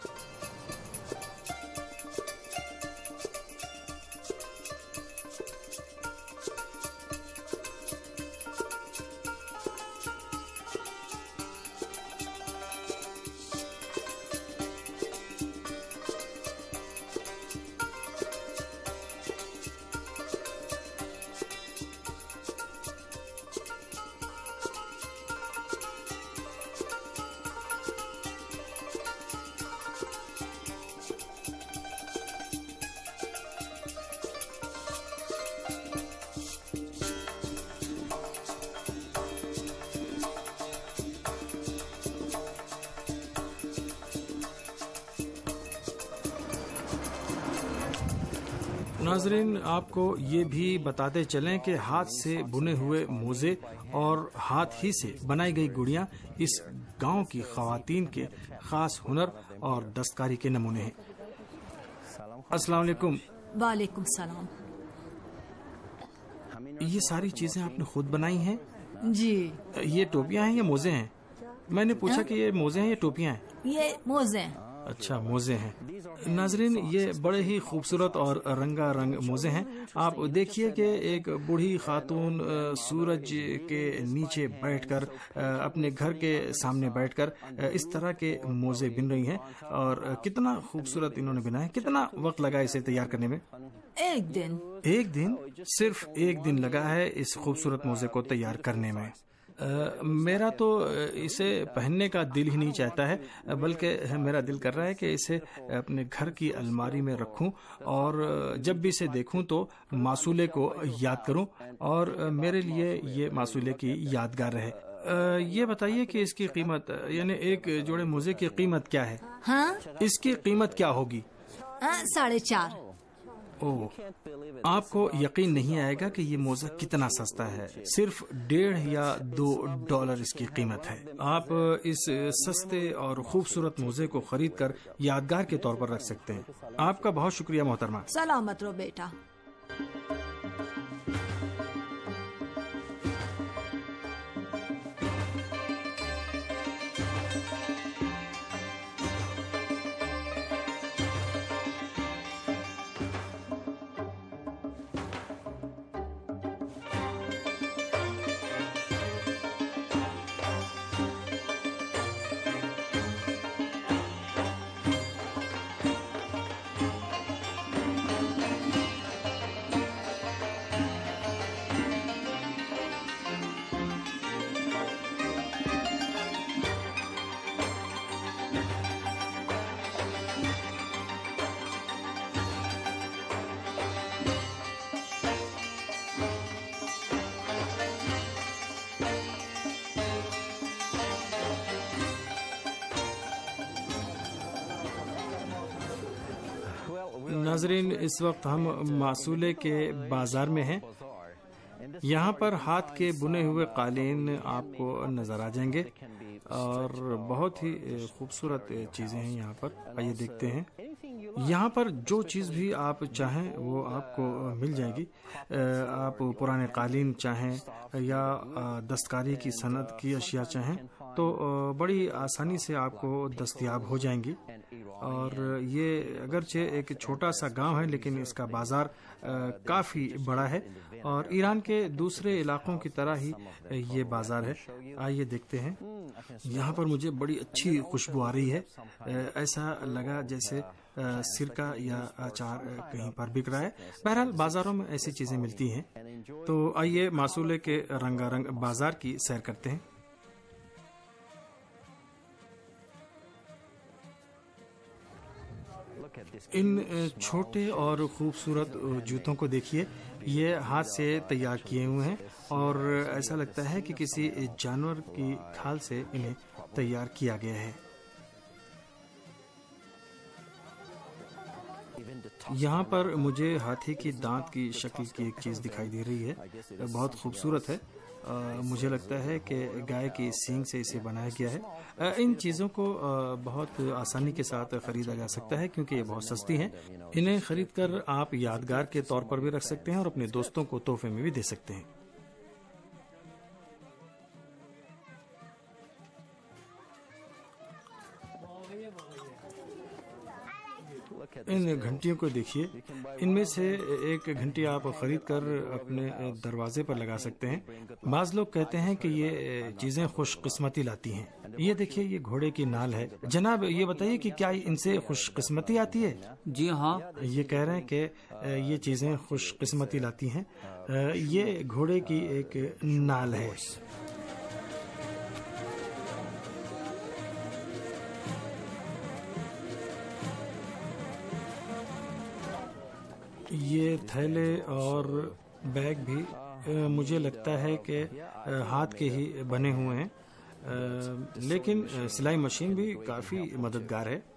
S4: ناظرین، آپ کو یہ بھی بتاتے چلیں کہ ہاتھ سے بنے ہوئے موزے اور ہاتھ ہی سے بنائی گئی گڑیاں اس گاؤں کی خواتین کے خاص ہنر اور دستکاری کے نمونے ہیں۔ السلام علیکم۔
S6: وعلیکم السلام۔
S4: یہ ساری چیزیں آپ نے خود بنائی ہیں؟
S6: جی۔
S4: یہ ٹوپیاں ہیں یا موزے ہیں؟ میں نے پوچھا کہ یہ موزے ہیں یا ٹوپیاں ہیں؟
S6: یہ موزے ہیں۔
S4: اچھا، موزے ہیں۔ ناظرین، یہ بڑے ہی خوبصورت اور رنگا رنگ موزے ہیں۔ آپ دیکھیے کہ ایک بوڑھی خاتون سورج کے نیچے بیٹھ کر، اپنے گھر کے سامنے بیٹھ کر اس طرح کے موزے بن رہی ہیں، اور کتنا خوبصورت انہوں نے بنایا۔ کتنا وقت لگا اسے تیار کرنے میں؟
S6: ایک دن۔
S4: ایک دن؟ صرف ایک دن لگا ہے اس خوبصورت موزے کو تیار کرنے میں۔ میرا تو اسے پہننے کا دل ہی نہیں چاہتا ہے، بلکہ میرا دل کر رہا ہے کہ اسے اپنے گھر کی الماری میں رکھوں، اور جب بھی اسے دیکھوں تو ماسولے کو یاد کروں، اور میرے لیے یہ ماسولے کی یادگار رہے۔ یہ بتائیے کہ اس کی قیمت، یعنی ایک جوڑے موزے کی قیمت کیا ہے؟
S6: ہاں،
S4: اس کی قیمت کیا ہوگی؟
S6: 4.5۔
S4: اوہ، آپ کو یقین نہیں آئے گا کہ یہ موزہ کتنا سستا ہے۔ صرف $1.5 یا $2 اس کی قیمت ہے۔ آپ اس سستے اور خوبصورت موزے کو خرید کر یادگار کے طور پر رکھ سکتے ہیں۔ آپ کا بہت شکریہ محترمہ۔
S6: سلامت رہو بیٹا۔
S4: ناظرین، اس وقت ہم معسولے کے بازار میں ہیں. یہاں پر ہاتھ کے بنے ہوئے قالین آپ کو نظر آ جائیں گے اور بہت ہی خوبصورت چیزیں ہیں یہاں پر. آئیے دیکھتے ہیں. یہاں پر جو چیز بھی آپ چاہیں وہ آپ کو مل جائے گی. آپ پرانے قالین چاہیں یا دستکاری کی صنعت کی اشیاء چاہیں تو بڑی آسانی سے آپ کو دستیاب ہو جائیں گی. اور یہ اگرچہ ایک چھوٹا سا گاؤں ہے لیکن اس کا بازار کافی بڑا ہے اور ایران کے دوسرے علاقوں کی طرح ہی یہ بازار ہے. آئیے دیکھتے ہیں. یہاں پر مجھے بڑی اچھی خوشبو آ رہی ہے. ایسا لگا جیسے سرکہ یا اچار کہیں پر بک رہا ہے. بہرحال بازاروں میں ایسی چیزیں ملتی ہیں. تو آئیے معسولے کے رنگا رنگ بازار کی سیر کرتے ہیں. ان چھوٹے اور خوبصورت جوتوں کو دیکھیے. یہ ہاتھ سے تیار کیے ہوئے ہیں اور ایسا لگتا ہے کہ کسی جانور کی کھال سے انہیں تیار کیا گیا ہے. یہاں پر مجھے ہاتھی کی دانت کی شکل کی ایک چیز دکھائی دے رہی ہے. بہت خوبصورت ہے. مجھے لگتا ہے کہ گائے کی سینگ سے اسے بنایا گیا ہے. ان چیزوں کو بہت آسانی کے ساتھ خریدا جا سکتا ہے کیونکہ یہ بہت سستی ہیں. انہیں خرید کر آپ یادگار کے طور پر بھی رکھ سکتے ہیں اور اپنے دوستوں کو تحفے میں بھی دے سکتے ہیں. ان گھنٹیوں کو دیکھیے. ان میں سے ایک گھنٹی آپ خرید کر اپنے دروازے پر لگا سکتے ہیں. بعض لوگ کہتے ہیں کہ یہ چیزیں خوش قسمتی لاتی ہیں. یہ دیکھیے، یہ گھوڑے کی نال ہے. جناب یہ بتائیے کہ کیا ان سے خوش قسمتی آتی ہے؟
S7: جی ہاں،
S4: یہ کہہ رہے ہیں کہ یہ چیزیں خوش قسمتی لاتی ہیں. یہ گھوڑے کی ایک نال ہے. یہ تھیلے اور بیگ بھی مجھے لگتا ہے کہ ہاتھ کے ہی بنے ہوئے ہیں، لیکن سلائی مشین بھی کافی مددگار ہے.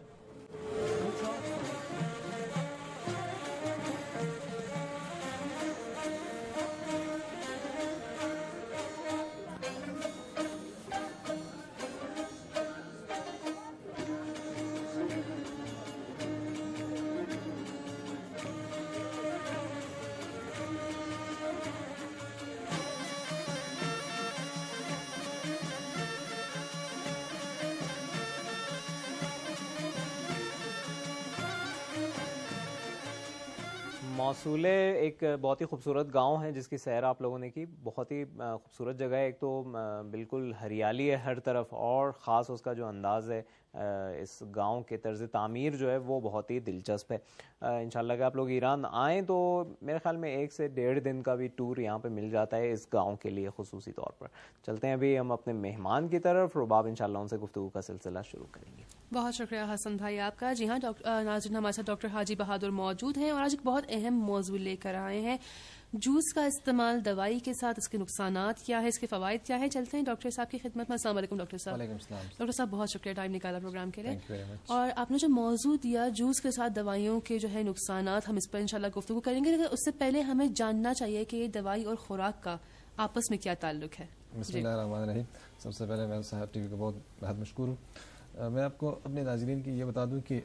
S1: موصولے ایک بہت ہی خوبصورت گاؤں ہے جس کی سیر آپ لوگوں نے کی. بہت ہی خوبصورت جگہ ہے. ایک تو بالکل ہریالی ہے ہر طرف اور خاص اس کا جو انداز ہے اس گاؤں کے طرز تعمیر جو ہے وہ بہت ہی دلچسپ ہے. انشاءاللہ کہ آپ لوگ ایران آئیں تو میرے خیال میں 1 سے 1.5 دن کا بھی ٹور یہاں پہ مل جاتا ہے اس گاؤں کے لیے خصوصی طور پر. چلتے ہیں ابھی ہم اپنے مہمان کی طرف. رباب انشاءاللہ ان سے گفتگو کا سلسلہ شروع کریں گے.
S2: بہت شکریہ حسن بھائی آپ کا. جی ہاں ناظرین، ہمارے ساتھ ڈاکٹر حاجی بہادر موجود ہیں اور آج ایک بہت اہم موضوع لے کر آئے ہیں. جوس کا استعمال دوائی کے ساتھ، اس کے نقصانات کیا ہے، اس کے فوائد کیا ہے. چلتے ہیں ڈاکٹر صاحب کی خدمت میں. السلام علیکم ڈاکٹر صاحب.
S8: وعلیکم السلام.
S2: ڈاکٹر صاحب بہت شکریہ ٹائم نکالا پروگرام کے لیے.
S8: Thank you very much.
S2: اور آپ نے جو موضوع دیا جوس کے ساتھ دوائیوں کے جو ہے نقصانات، ہم اس پر انشاءاللہ گفتگو کریں گے، لیکن اس سے پہلے ہمیں جاننا چاہیے کہ یہ دوائی اور خوراک کا آپس میں کیا تعلق ہے.
S8: بسم اللہ الرحمن الرحیم. سب سے پہلے میں صاحب ٹی وی کو بہت مشکور ہوں. میں آپ کو اپنے ناظرین کی یہ بتا دوں کہ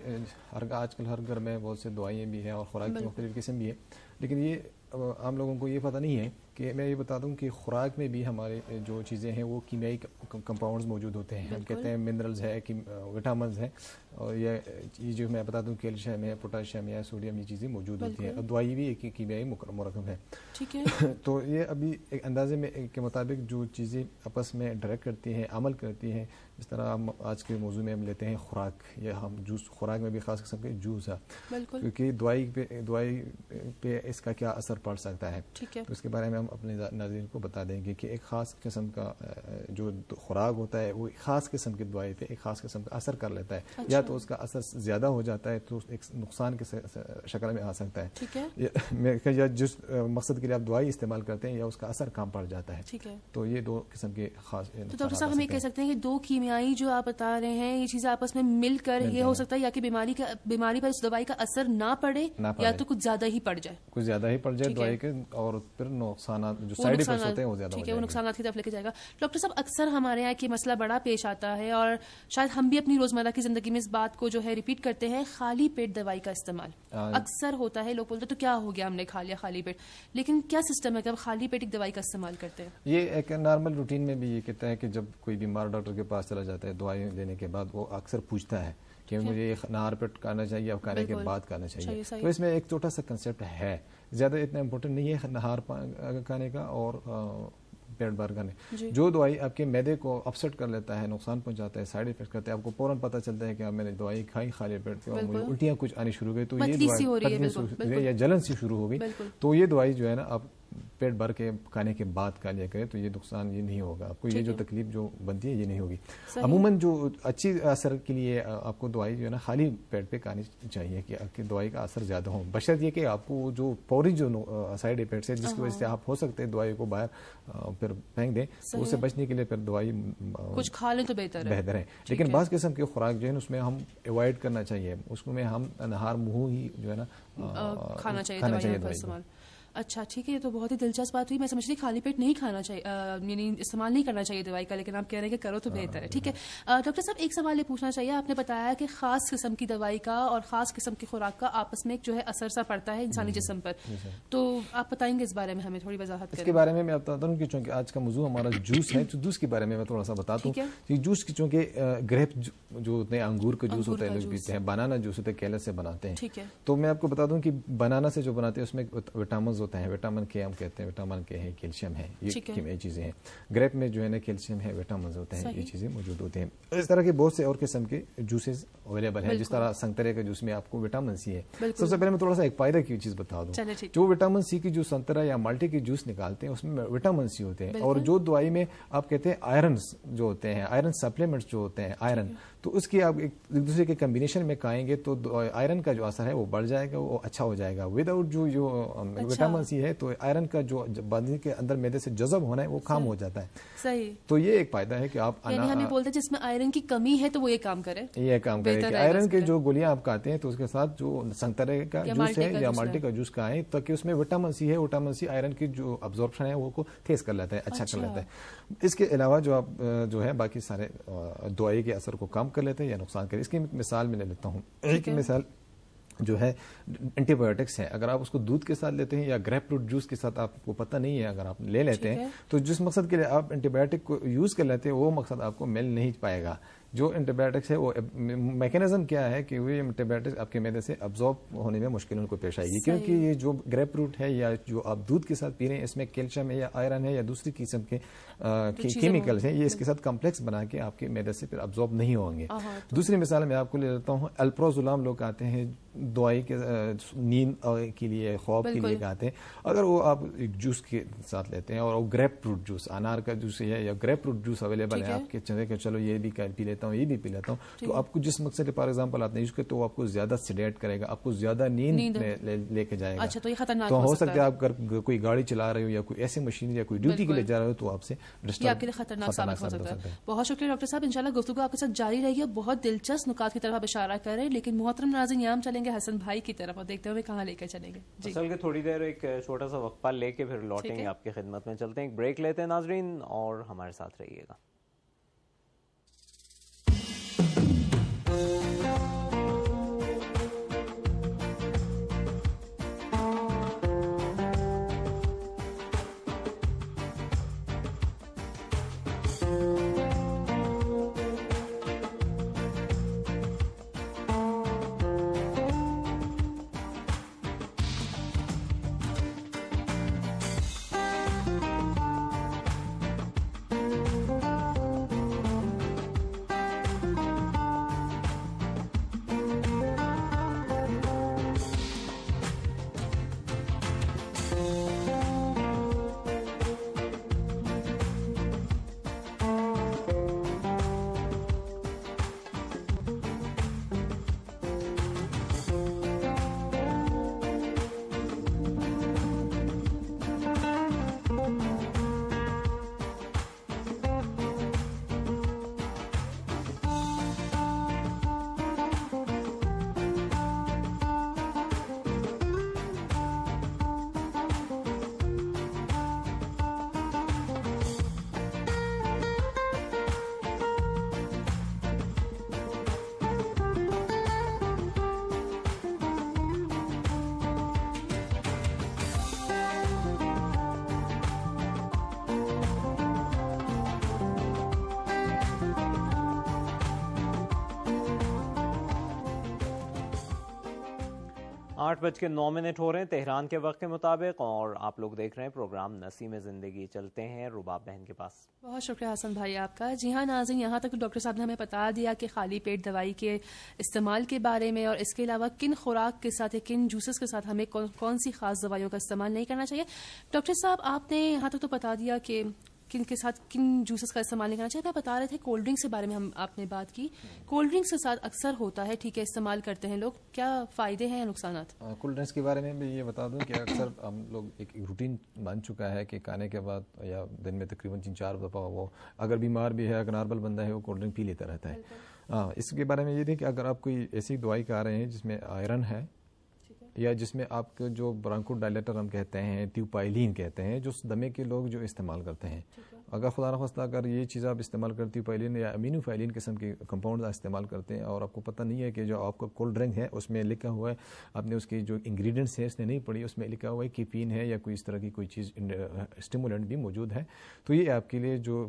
S8: آج کل ہر گھر میں بہت سے دوائیں بھی ہیں اور خوراک کی مختلف قسم بھی ہے، لیکن یہ عام لوگوں کو یہ پتہ نہیں ہے کہ میں یہ بتا دوں کہ خوراک میں بھی ہمارے جو چیزیں ہیں وہ کیمیائی کمپاؤنڈز موجود ہوتے ہیں. ہم کہتے ہیں منرلز ہے، وٹامنز ہیں، اور یہ جو میں بتا دوں کیلشیم ہے، پوٹاشیم ہے، سوڈیم، یہ چیزیں موجود ہوتی ہیں. اور دوائی بھی ایک کیمیائی مرکب ہے.
S2: ٹھیک ہے.
S8: تو یہ ابھی ایک اندازے میں کے مطابق جو چیزیں آپس میں انٹریکٹ کرتی ہیں، عمل کرتی ہیں، جس طرح ہم آج کے موضوع میں ہم لیتے ہیں خوراک، یا ہم جوس، خوراک میں بھی خاص قسم کے جوس ہے، کیونکہ دوائی پہ اس کا کیا اثر پڑ سکتا ہے.
S2: ٹھیک ہے.
S8: تو اس کے بارے میں ہم اپنے ناظرین کو بتا دیں گے کہ ایک خاص قسم کا جو خوراک ہوتا ہے وہ ایک خاص قسم کی دوائی پہ ایک خاص قسم کا اثر کر لیتا ہے. یا تو اس کا اثر زیادہ ہو جاتا ہے تو ایک نقصان کی شکل میں آ سکتا ہے.
S2: ٹھیک ہے.
S8: یا جس مقصد کے لیے آپ دوائی استعمال کرتے ہیں یا اس کا اثر کم پڑ جاتا ہے.
S2: ٹھیک ہے.
S8: تو یہ دو قسم کے خاص.
S2: تو ڈاکٹر صاحب ہم یہ کہہ سکتے ہیں کہ دو کیمیائی جو آپ بتا رہے ہیں یہ چیزیں آپس میں مل کر یہ ہو سکتا ہے یا کہ بیماری پر اس دوائی کا اثر نہ پڑے یا تو کچھ زیادہ ہی پڑ جائے.
S8: کچھ زیادہ ہی پڑ جائے دوائی کے اور پھر نقصانات جو سائیڈ ایفیکٹس ہوتے ہیں وہ زیادہ ہو جائیں گے.
S2: نقصانات کی طرف لے کے جائے گا. ڈاکٹر صاحب اکثر ہمارے یہاں یہ مسئلہ بڑا پیش آتا ہے اور شاید ہم بھی اپنی روزمرہ کی زندگی میں اس بات کو جو ہے ریپیٹ کرتے ہیں, خالی پیٹ دوائی کا استعمال اکثر ہوتا ہے. لوگ بولتے تو کیا ہو گیا ہم نے کھا لیا خالی پیٹ, لیکن کیا سسٹم ہے کہ اب خالی پیٹ ایک دوائی کا استعمال کرتے ہیں؟
S8: یہ ایک نارمل روٹین میں بھی یہ کہتا ہے کہ جب کوئی بیمار ڈاکٹر کے پاس چلا جاتا ہے دوائی لینے کے بعد وہ اکثر پوچھتا ہے کہ مجھے یہ نہار پیٹ کھانا چاہیے یا کھانے کے بعد کھانا چاہیے. تو اس میں ایک چھوٹا سا کنسیپٹ ہے, زیادہ اتنا امپورٹنٹ نہیں ہے نہار کھانے کا اور پیٹ بھر کھانے. جو دوائی آپ کے معدے کو اپسیٹ کر لیتا ہے, نقصان پہنچاتا ہے, سائیڈ افیکٹ کرتا ہے, آپ کو فوراً پتہ چلتا ہے کہ میں نے دوائی کھائی خالی پیٹ اور مجھے الٹیاں کچھ آنی شروع ہو گئی, تو یہ دوائی یا جلن سی شروع ہو گئی, تو یہ دوائی جو ہے نا آپ پیٹ بھر کے کھانے کے بعد کھا لیا کرے تو یہ نقصان یہ نہیں ہوگا آپ کو. یہ جو تکلیف جو بنتی ہے یہ نہیں ہوگی. عموماً جو اچھی اثر کے لیے آپ کو دوائی جو ہے نا خالی پیٹ پہ کھانی چاہیے کہ دوائی کا اثر زیادہ ہو, بشرط یہ کہ آپ کو جو فوری جو سائیڈ افیکٹس ہے جس کی وجہ سے آپ ہو سکتے ہیں دوائی کو باہر پھر پھینک دیں, اس سے بچنے کے لیے پھر دوائی
S2: کچھ کھا لیں تو بہتر ہے.
S8: لیکن بعض قسم کی خوراک جو ہے اس میں ہم اوائڈ کرنا چاہیے, اس میں ہم نہار منہ ہی جو ہے نا
S2: کھانا چاہیے. اچھا ٹھیک ہے, یہ تو بہت ہی دلچسپ بات ہوئی. میں سمجھ رہی خالی پیٹ نہیں کھانا چاہیے, یعنی استعمال نہیں کرنا چاہیے دوائی کا, لیکن آپ کہہ رہے ہیں کہ کرو تو بہتر ہے. ٹھیک ہے ڈاکٹر صاحب, ایک سوال یہ پوچھنا چاہیے. آپ نے بتایا کہ خاص قسم کی دوائی کا اور خاص قسم کی خوراک کا آپس میں جو ہے اثر سا پڑتا ہے انسانی جسم پر, تو آپ بتائیں گے اس بارے میں ہمیں تھوڑی وضاحت کریں.
S8: اس کے بارے میں بتاتا ہوں کہ چونکہ آج کا موضوع ہمارا جوس ہے تو جوس کے بارے میں تھوڑا سا بتاتا ہوں. جوس کی چونکہ گریپ جو ہوتے ہیں انگور کا جوس ہوتا ہے لوگ پیتے ہیں, بنانا جوس ہوتا ہے کیلے سے بناتے ہیں. تو میں آپ کو بتا دوں کہ بنانا سے جو بناتے ہیں اس میں وٹامنز ہوتے ہیں, وٹامن کے ہم کہتے ہیں, وٹامن کے ہیں, کیلشیم ہے, یہ چیزیں ہیں. گریپ میں جو ہے نا کیلشیم ہے, وٹامنز ہوتے ہیں, یہ چیزیں موجود ہوتے ہیں. اس طرح کے بہت سے اور قسم کے جوسز اویلیبل ہیں, جس طرح سنترے کا جوس میں آپ کو وٹامن سی ہے. سب سے پہلے میں تھوڑا سا ایک فائدہ کی چیز بتا دوں. جو وٹامن سی کی جو سنترا یا مالٹے کے جوس نکالتے ہیں اس میں وٹامن سی ہوتے ہیں, اور جو دوائی میں آپ کہتے ہیں آئرنس جو ہوتے ہیں, آئرن سپلیمنٹس جو ہوتے ہیں, آئرن, تو اس کی آپ ایک دوسرے کے کمبینیشن میں کھائیں گے تو آئرن کا جو اثر ہے وہ بڑھ جائے گا, وہ اچھا ہو جائے گا. ود آؤٹ جو وٹامن سی ہے تو آئرن کا جو بدن کے اندر معدے سے جذب ہونا ہے وہ کام ہو جاتا ہے.
S2: صحیح.
S8: تو یہ ایک فائدہ ہے کہ آپ
S2: یعنی ہمیں بولتے ہیں جس میں آئرن کی کمی ہے تو وہ یہ کام کرے
S8: کہ آئرن کے جو گولیاں آپ کھاتے ہیں تو اس کے ساتھ جو سنترے کا جوس ہے یا مالٹے کا جوس کھائیں تاکہ اس میں وٹامن سی ہے, وٹامن سی آئرن کی جو ابزارپشن ہے وہ کو تیز کر لیتا ہے, اچھا کر لیتا ہے. اس کے علاوہ جو آپ جو ہے باقی سارے دوائی کے اثر کو کم کر لیتے ہیں یا نقصان کرے. اس کی مثال میں لے لیتا ہوں. ایک مثال جو ہے اینٹی بایوٹکس ہے. اگر آپ اس کو دودھ کے ساتھ لیتے ہیں یا گریپ فروٹ جوس کے ساتھ آپ کو پتہ نہیں ہے, اگر آپ لے لیتے ہیں تو جس مقصد کے لیے آپ اینٹی بایوٹک کو یوز کر لیتے ہیں وہ مقصد آپ کو مل نہیں پائے گا. جو اینٹی بایوٹکس ہے وہ میکینزم کیا ہے کہ وہ اینٹی بایوٹکس آپ کے معدے سے ابزارب ہونے میں مشکل ان کو پیش آئے گی, کیونکہ یہ جو گریپ فروٹ ہے یا جو آپ دودھ کے ساتھ پی رہے ہیں اس میں کیلشیم ہے یا آئرن ہے یا دوسری قسم کے کیمیکلز ہیں, یہ اس کے ساتھ کمپلیکس بنا کے آپ کے معدے سے پھر ابزارب نہیں ہوں گے. دوسری مثال میں آپ کو لے لیتا ہوں. الپروزولام لوگ آتے ہیں دوائی کے نیند کے لیے, خواب کے لیے کہتے ہیں. اگر وہ آپ ایک جوس کے ساتھ لیتے ہیں اور وہ گریپ فروٹ جوس, انار کا جوس ہے یا گریپ فروٹ جوس اویلیبل ہے آپ کے چلے کہ چلو یہ بھی پی لیتا ہوں, یہ بھی پی لیتا ہوں, تو آپ کو جس مقصد فار ایگزامپل آپ نے یوز کیا تو وہ آپ کو زیادہ سیڈیٹ کرے گا, آپ کو زیادہ نیند میں لے کے جائے گا.
S2: اچھا, تو یہ خطرناک
S8: تو ہو سکتا ہے آپ کوئی گاڑی چلا رہے ہو یا کوئی ایسی مشین یا کوئی ڈیوٹی کے لیے جا رہے ہو تو آپ سے
S2: آپ کے لیے خطرناک ثابت ہو سکتا ہے. بہت شکریہ ڈاکٹر صاحب, انشاءاللہ گفتگو آپ کے ساتھ جاری رہی ہے. بہت دلچسپ نکات کی طرف آپ اشارہ کر رہے ہیں, لیکن محترم ناظرین یہاں ہم چلیں گے حسن بھائی کی طرف اور دیکھتے ہوئے کہاں لے کر چلیں گے.
S1: اصل کے تھوڑی دیر ایک چھوٹا سا وقفہ لے کے پھر لوٹیں گے آپ کی خدمت میں. چلتے ہیں, ایک بریک لیتے ہیں ناظرین اور ہمارے ساتھ رہیے گا. 8:09 हो रहे हैं तेहरान के वक्त के मुताबिक, और आप लोग देख रहे हैं प्रोग्राम नसीम जिंदगी। चलते हैं रुबाब बहन के पास।
S2: बहुत शुक्रिया हसन भाई आपका। जी हाँ नाज़रीन, यहाँ तक तो डॉक्टर साहब ने हमें बता दिया कि खाली पेट दवाई के इस्तेमाल के बारे में, और इसके अलावा किन खुराक के साथ या किन जूसेस के साथ हमें कौन सी खास दवाइयों का इस्तेमाल नहीं करना चाहिए। डॉक्टर साहब आपने यहाँ तक तो बता दिया कि किन के साथ किन जूसेस का इस्तेमाल नहीं करना चाहिए। आप बता रहे थे कोल्ड ड्रिंक्स के बारे में आपने बात की। कोल्ड ड्रिंक्स के साथ अक्सर होता है, ठीक है, इस्तेमाल करते हैं लोग, क्या फ़ायदे हैं या नुकसान?
S8: कोल्ड ड्रिंक्स के बारे में भी ये बता दूं कि अक्सर हम लोग एक रूटीन बन चुका है कि खाने के बाद या दिन में तकरीबन 3-4 दफ़ा वो अगर बीमार भी है, अगर नॉर्मल बंदा है, वो कोल्ड ड्रिंक पी लेता रहता है। हाँ, इसके बारे में ये थी कि अगर आप कोई ऐसी दवाई खा रहे हैं जिसमें आयरन है या जिसमें आपके जो ब्रोंकोडायलेटर हम कहते हैं, ट्यूपाइलिन कहते हैं, जो दमे के लोग जो इस्तेमाल करते हैं, अगर खुदा न खास्ता अगर ये चीज़ आप इस्तेमाल करते ट्यूपाइलिन या अमीनोफाइलिन किस्म के कंपाउंड इस्तेमाल करते हैं और आपको पता नहीं है कि जो आपका कोल्ड ड्रिंक है उसमें लिखा हुआ है, आपने उसकी जो इंग्रेडिएंट्स है इसने नहीं पढ़ी, उसमें लिखा हुआ है कैफीन है या कोई इस तरह की कोई चीज़ स्टिमुलेंट भी मौजूद है, तो ये आपके लिए जो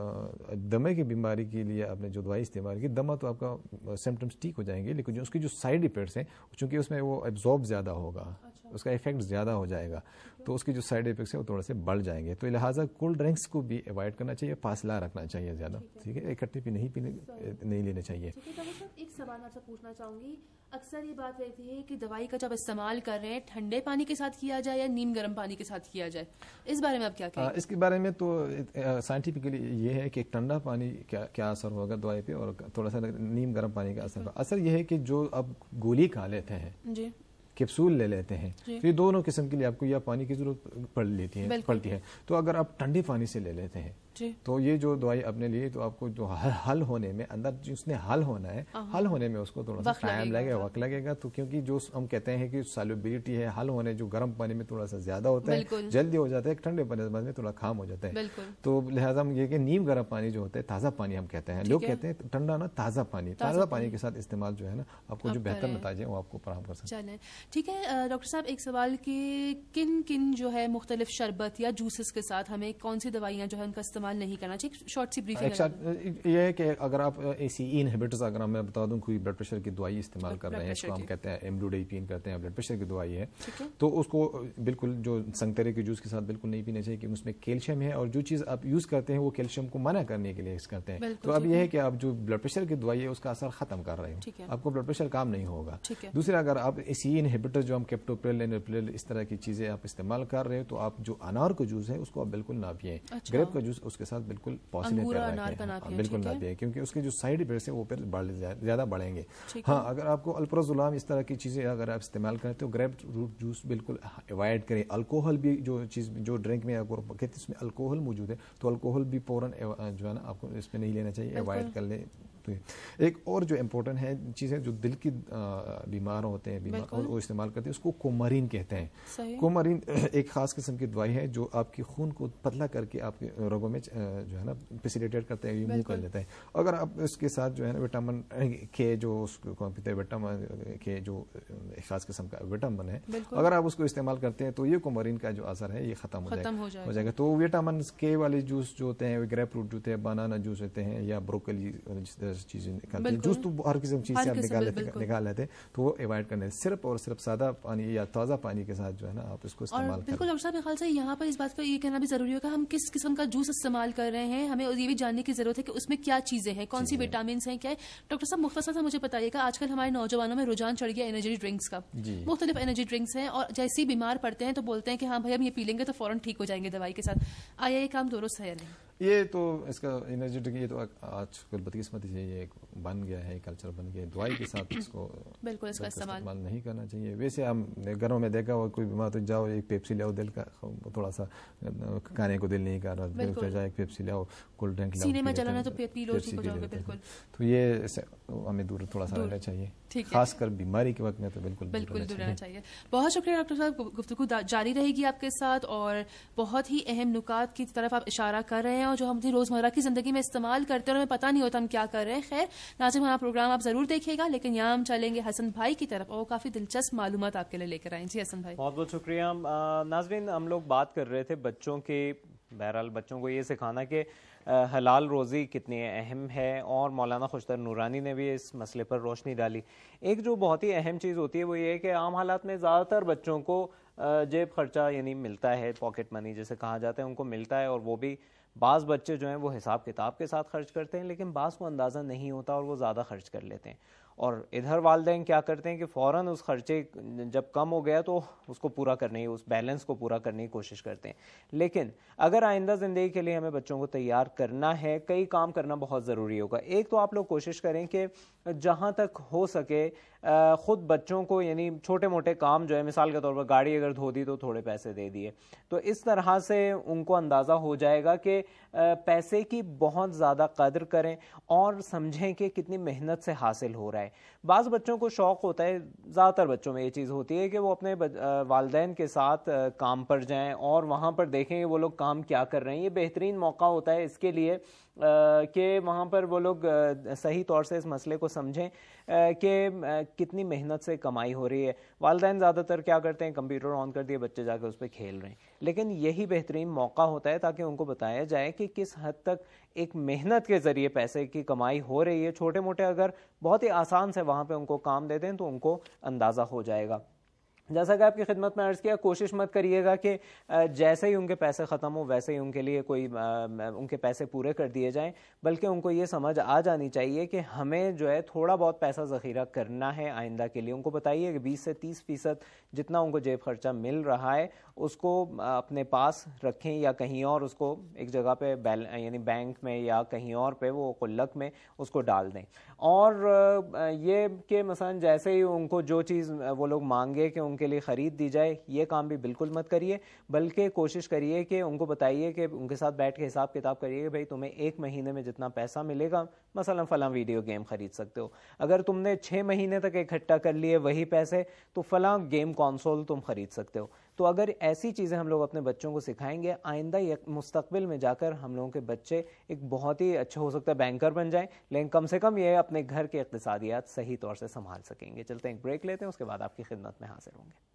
S8: दमे की बीमारी के लिए आपने जो दवाई इस्तेमाल की, दमा तो आपका सिम्टम्स ठीक हो जाएंगे, लेकिन जो उसकी जो साइड इफेक्ट्स हैं, चूँकि उसमें वो एब्जॉर्ब ज़्यादा होगा, उसका इफेक्ट ज़्यादा हो जाएगा, तो उसके जो साइड इफेक्ट्स हैं वो थोड़े से बढ़ जाएंगे। तो लिहाजा कोल्ड ड्रिंक्स को भी अवॉइड करना चाहिए, फासला रखना चाहिए ज़्यादा, ठीक है, इकट्ठे भी नहीं लेने चाहिए।
S2: एक सवाल आपसे पूछना चाहूँगी, अक्सर ये बात रहती है कि दवाई का जब इस्तेमाल कर रहे हैं ठंडे पानी के साथ किया जाए या नीम गर्म पानी के साथ किया जाए, इस बारे में आप क्या कहेंगे?
S8: इसके बारे में तो साइंटिफिकली ये है कि ठंडा पानी क्या असर होगा दवाई पे और थोड़ा सा नीम गर्म पानी का असर। असर ये है कि जो अब गोली खा लेते हैं जी, कैप्सूल ले लेते हैं, तो ये दोनों किस्म के लिए आपको या पानी की जरूरत पड़ती है। तो अगर आप ठंडे पानी से ले लेते हैं तो ये जो दवाई अपने लिए, तो आपको जो हल होने में अंदर जिसने हल होना है, हल होने में उसको थोड़ा सा टाइम लगेगा, वक्त लगेगा। तो क्योंकि जो हम कहते हैं कि सॉल्युबिलिटी है हल होने, जो गर्म पानी में थोड़ा सा ज्यादा होता है, जल्दी हो जाता है, ठंडे पानी में थोड़ा खाम हो जाता है। तो लिहाजा हम ये कि नीम गर्म पानी जो होता है, ताज़ा पानी हम कहते हैं, लोग कहते हैं ठंडा ना ताज़ा पानी के साथ इस्तेमाल जो है ना, आपको जो बेहतर नतीजे वो आपको फराहम कर सकते हैं।
S2: ठीक है डॉक्टर साहब, एक सवाल कि किन किन जो है मुख्तलिफ शरबत या जूसेस के साथ हमें कौन सी दवाइयाँ जो है उनका इस्तेमाल नहीं करना चाहिए? शॉर्ट सी ब्रीफिंग
S8: ये है कि अगर आप ACE इनहिबिटर्स, अगर मैं बता दूं कोई ब्लड प्रेशर की दवाई इस्तेमाल कर रहे हैं, इसको हम कहते हैं एम्लोडाइपिन कहते हैं, ब्लड प्रेशर की दवाई है, तो उसको बिल्कुल जो संतरे के जूस के साथ बिल्कुल नहीं पीना चाहिए, क्योंकि उसमें कैल्शियम है और जो चीज़ आप यूज़ करते हैं वो कैल्शियम को मना करने के लिए करते हैं। तो अब यह है कि आप जो ब्लड प्रेशर की दवाई है उसका असर खत्म कर रहे हो, आपको ब्लड प्रेशर काम नहीं होगा। दूसरा, अगर आप ACE इनहिबिटर जो हम कैप्टोप्रिल, एनोप्रिल, इस तरह की चीज़ें आप इस्तेमाल कर रहे हो, तो आप जो अनार का जूस है उसको आप बिल्कुल ना पिए, ग्रेप का जूस उसके साथ बिल्कुल पॉसिबल बिल्कुल ना पिए, क्योंकि उसके जो साइड इफेक्ट्स हैं वो फिर ज्यादा बढ़ेंगे। हाँ, अगर आपको अल्प्राजोलाम इस तरह की चीजें अगर आप इस्तेमाल करते हो, ग्रेप रूट जूस बिल्कुल अवॉइड करें। अल्कोहल भी जो चीज जो ड्रिंक में अगर कहते हैं इसमें अल्कोहल मौजूद है, तो अल्कोहल भी फौरन जो है ना आपको इसमें नहीं लेना चाहिए, अवॉइड कर ले। तो एक और जो इम्पोर्टेंट है चीज़ है, जो दिल की बीमार होते हैं, वो इस्तेमाल करते हैं, उसको कोमारीन कहते हैं। कोमारीन एक खास किस्म की दवाई है जो आपके खून को पतला करके आपके रगों में जो है ना फैसिलिटेट करते हैं, रिमूव कर लेता है। अगर आप इसके साथ जो है ना विटामिन के जो उसको विटामिन के जो एक खास किस्म का विटामिन है, अगर आप उसको इस्तेमाल करते हैं तो ये कोमारीन का जो असर है ये खत्म हो जाएगा। तो विटामिन के वाले जूस जो होते हैं, ग्रेप फ्रूट होते हैं, बनाना जूस होते हैं या ब्रोकली चीजें निकालते हैं, जूस तो हर किस्म चीज से आप निकाल लेते हैं, तो वो अवॉइड करना है। सिर्फ और सिर्फ सादा पानी या ताज़ा पानी के साथ जो है ना आप इसको इस्तेमाल करें।
S2: बिल्कुल डॉक्टर साहब, मेरे ख्याल से यहाँ पर इस बात का ये कहना भी जरूरी होगा, हम किस किस्म का जूस इस्तेमाल कर रहे हैं, हमें ये भी जानने की जरूरत है कि उसमें क्या चीजें हैं, कौन सी विटामिन हैं, क्या है। डॉक्टर साहब मुख्तसर से मुझे बताइएगा, आजकल हमारे नौजवानों में रुझान चढ़ गया एनर्जी ड्रिंक्स का, मुख्तलिफ एनर्जी ड्रिंक्स हैं, और जैसे ही बीमार पड़ते हैं तो बोलते हैं कि हाँ भाई हम ये पी लेंगे तो फौरन ठीक हो जाएंगे दवाई के साथ। आया ये काम दुरुस्त है नहीं?
S8: ये तो इसका एनर्जी ड्रिंक ये तो आजकल बदकिस्मती से ये बन गया है, कल्चर बन गया है, दवाई के साथ इसको
S2: बिल्कुल इसका इस्तेमाल
S8: नहीं करना चाहिए। वैसे हम घरों में देखा हो कोई बीमार तो जाओ एक पेप्सी ले आओ, दिल का थोड़ा सा खाने को दिल नहीं कर रहा, जाओ एक पेप्सी ले आओ, कोल्ड ड्रिंक
S2: सीने में जलाना तो पी लो, ठीक हो जाओगे। बिल्कुल,
S8: तो ये हमें दूर थोड़ा सा रहना चाहिए, खासकर बीमारी के वक्त में तो बिल्कुल
S2: दूर रहना चाहिए। बहुत शुक्रिया डॉक्टर साहब, गुफ्तगू जारी रहेगी आपके साथ और बहुत ही अहम नुकात की तरफ आप इशारा कर रहे हैं और जो हम अपनी रोजमर्रा की जिंदगी में इस्तेमाल करते हैं और हमें पता नहीं होता हम क्या कर रहे हैं। खैर नाज़रीन, हमारा प्रोग्राम आप जरूर देखिएगा, लेकिन यहाँ हम चलेंगे हसन भाई की तरफ और काफी दिलचस्प मालूमात आपके लिए लेकर आए। जी हसन भाई।
S1: बहुत बहुत शुक्रिया। नाज़रीन, हम लोग बात कर रहे थे बच्चों के بہرحال بچوں کو یہ سکھانا کہ حلال روزی کتنی اہم ہے، اور مولانا خوشتر نورانی نے بھی اس مسئلے پر روشنی ڈالی. ایک جو بہت ہی اہم چیز ہوتی ہے وہ یہ ہے کہ عام حالات میں زیادہ تر بچوں کو جیب خرچہ یعنی ملتا ہے، پاکٹ منی جسے کہا جاتا ہے، ان کو ملتا ہے، اور وہ بھی بعض بچے جو ہیں وہ حساب کتاب کے ساتھ خرچ کرتے ہیں، لیکن بعض کو اندازہ نہیں ہوتا اور وہ زیادہ خرچ کر لیتے ہیں. اور ادھر والدین کیا کرتے ہیں کہ فوراً اس خرچے جب کم ہو گیا تو اس کو پورا کرنے، اس بیلنس کو پورا کرنے کی کوشش کرتے ہیں. لیکن اگر آئندہ زندگی کے لیے ہمیں بچوں کو تیار کرنا ہے، کئی کام کرنا بہت ضروری ہوگا. ایک تو آپ لوگ کوشش کریں کہ جہاں تک ہو سکے خود بچوں کو یعنی چھوٹے موٹے کام جو ہے، مثال کے طور پر گاڑی اگر دھو دی تو تھوڑے پیسے دے دیے، تو اس طرح سے ان کو اندازہ ہو جائے گا کہ پیسے کی بہت زیادہ قدر کریں اور سمجھیں کہ کتنی محنت سے حاصل ہو رہا ہے. بعض بچوں کو شوق ہوتا ہے، زیادہ تر بچوں میں یہ چیز ہوتی ہے کہ وہ اپنے والدین کے ساتھ کام پر جائیں اور وہاں پر دیکھیں کہ وہ لوگ کام کیا کر رہے ہیں. یہ بہترین موقع ہوتا ہے اس کے لیے کہ وہاں پر وہ لوگ صحیح طور سے اس مسئلے کو سمجھیں کہ کتنی محنت سے کمائی ہو رہی ہے. والدین زیادہ تر کیا کرتے ہیں، کمپیوٹر آن کر دیے، بچے جا کے اس پہ کھیل رہے ہیں، لیکن یہی بہترین موقع ہوتا ہے تاکہ ان کو بتایا جائے کہ کس حد تک ایک محنت کے ذریعے پیسے کی کمائی ہو رہی ہے. چھوٹے موٹے اگر بہت ہی آسان سے وہاں پہ ان کو کام دے دیں تو ان کو اندازہ ہو جائے گا. جیسا کہ آپ کی خدمت میں عرض کیا، کوشش مت کریے گا کہ جیسے ہی ان کے پیسے ختم ہو ویسے ہی ان کے لیے کوئی ان کے پیسے پورے کر دیے جائیں، بلکہ ان کو یہ سمجھ آ جانی چاہیے کہ ہمیں جو ہے تھوڑا بہت پیسہ ذخیرہ کرنا ہے آئندہ کے لیے. ان کو بتائیے کہ 20 سے 30% جتنا ان کو جیب خرچہ مل رہا ہے اس کو اپنے پاس رکھیں، یا کہیں اور اس کو ایک جگہ پہ یعنی بینک میں یا کہیں اور پہ وہ قلق میں اس کو ڈال دیں. اور یہ کہ مثلا جیسے ہی ان کو جو چیز وہ لوگ مانگے کہ ان کے لیے خرید دی جائے، یہ کام بھی بالکل مت کریے، بلکہ کوشش کریے کہ ان کو بتائیے کہ ان کے ساتھ بیٹھ کے حساب کتاب کریے کہ بھائی تمہیں ایک مہینے میں جتنا پیسہ ملے گا، مثلا فلاں ویڈیو گیم خرید سکتے ہو، اگر تم نے 6 مہینے تک اکٹھا کر لیے وہی پیسے تو فلاں گیم کنسول تم خرید سکتے ہو. تو اگر ایسی چیزیں ہم لوگ اپنے بچوں کو سکھائیں گے، آئندہ مستقبل میں جا کر ہم لوگوں کے بچے ایک بہت ہی اچھا، ہو سکتا ہے بینکر بن جائیں، لیکن کم سے کم یہ اپنے گھر کے اقتصادیات صحیح طور سے سنبھال سکیں گے. چلتے ہیں ایک بریک لیتے ہیں، اس کے بعد آپ کی خدمت میں حاضر ہوں گے.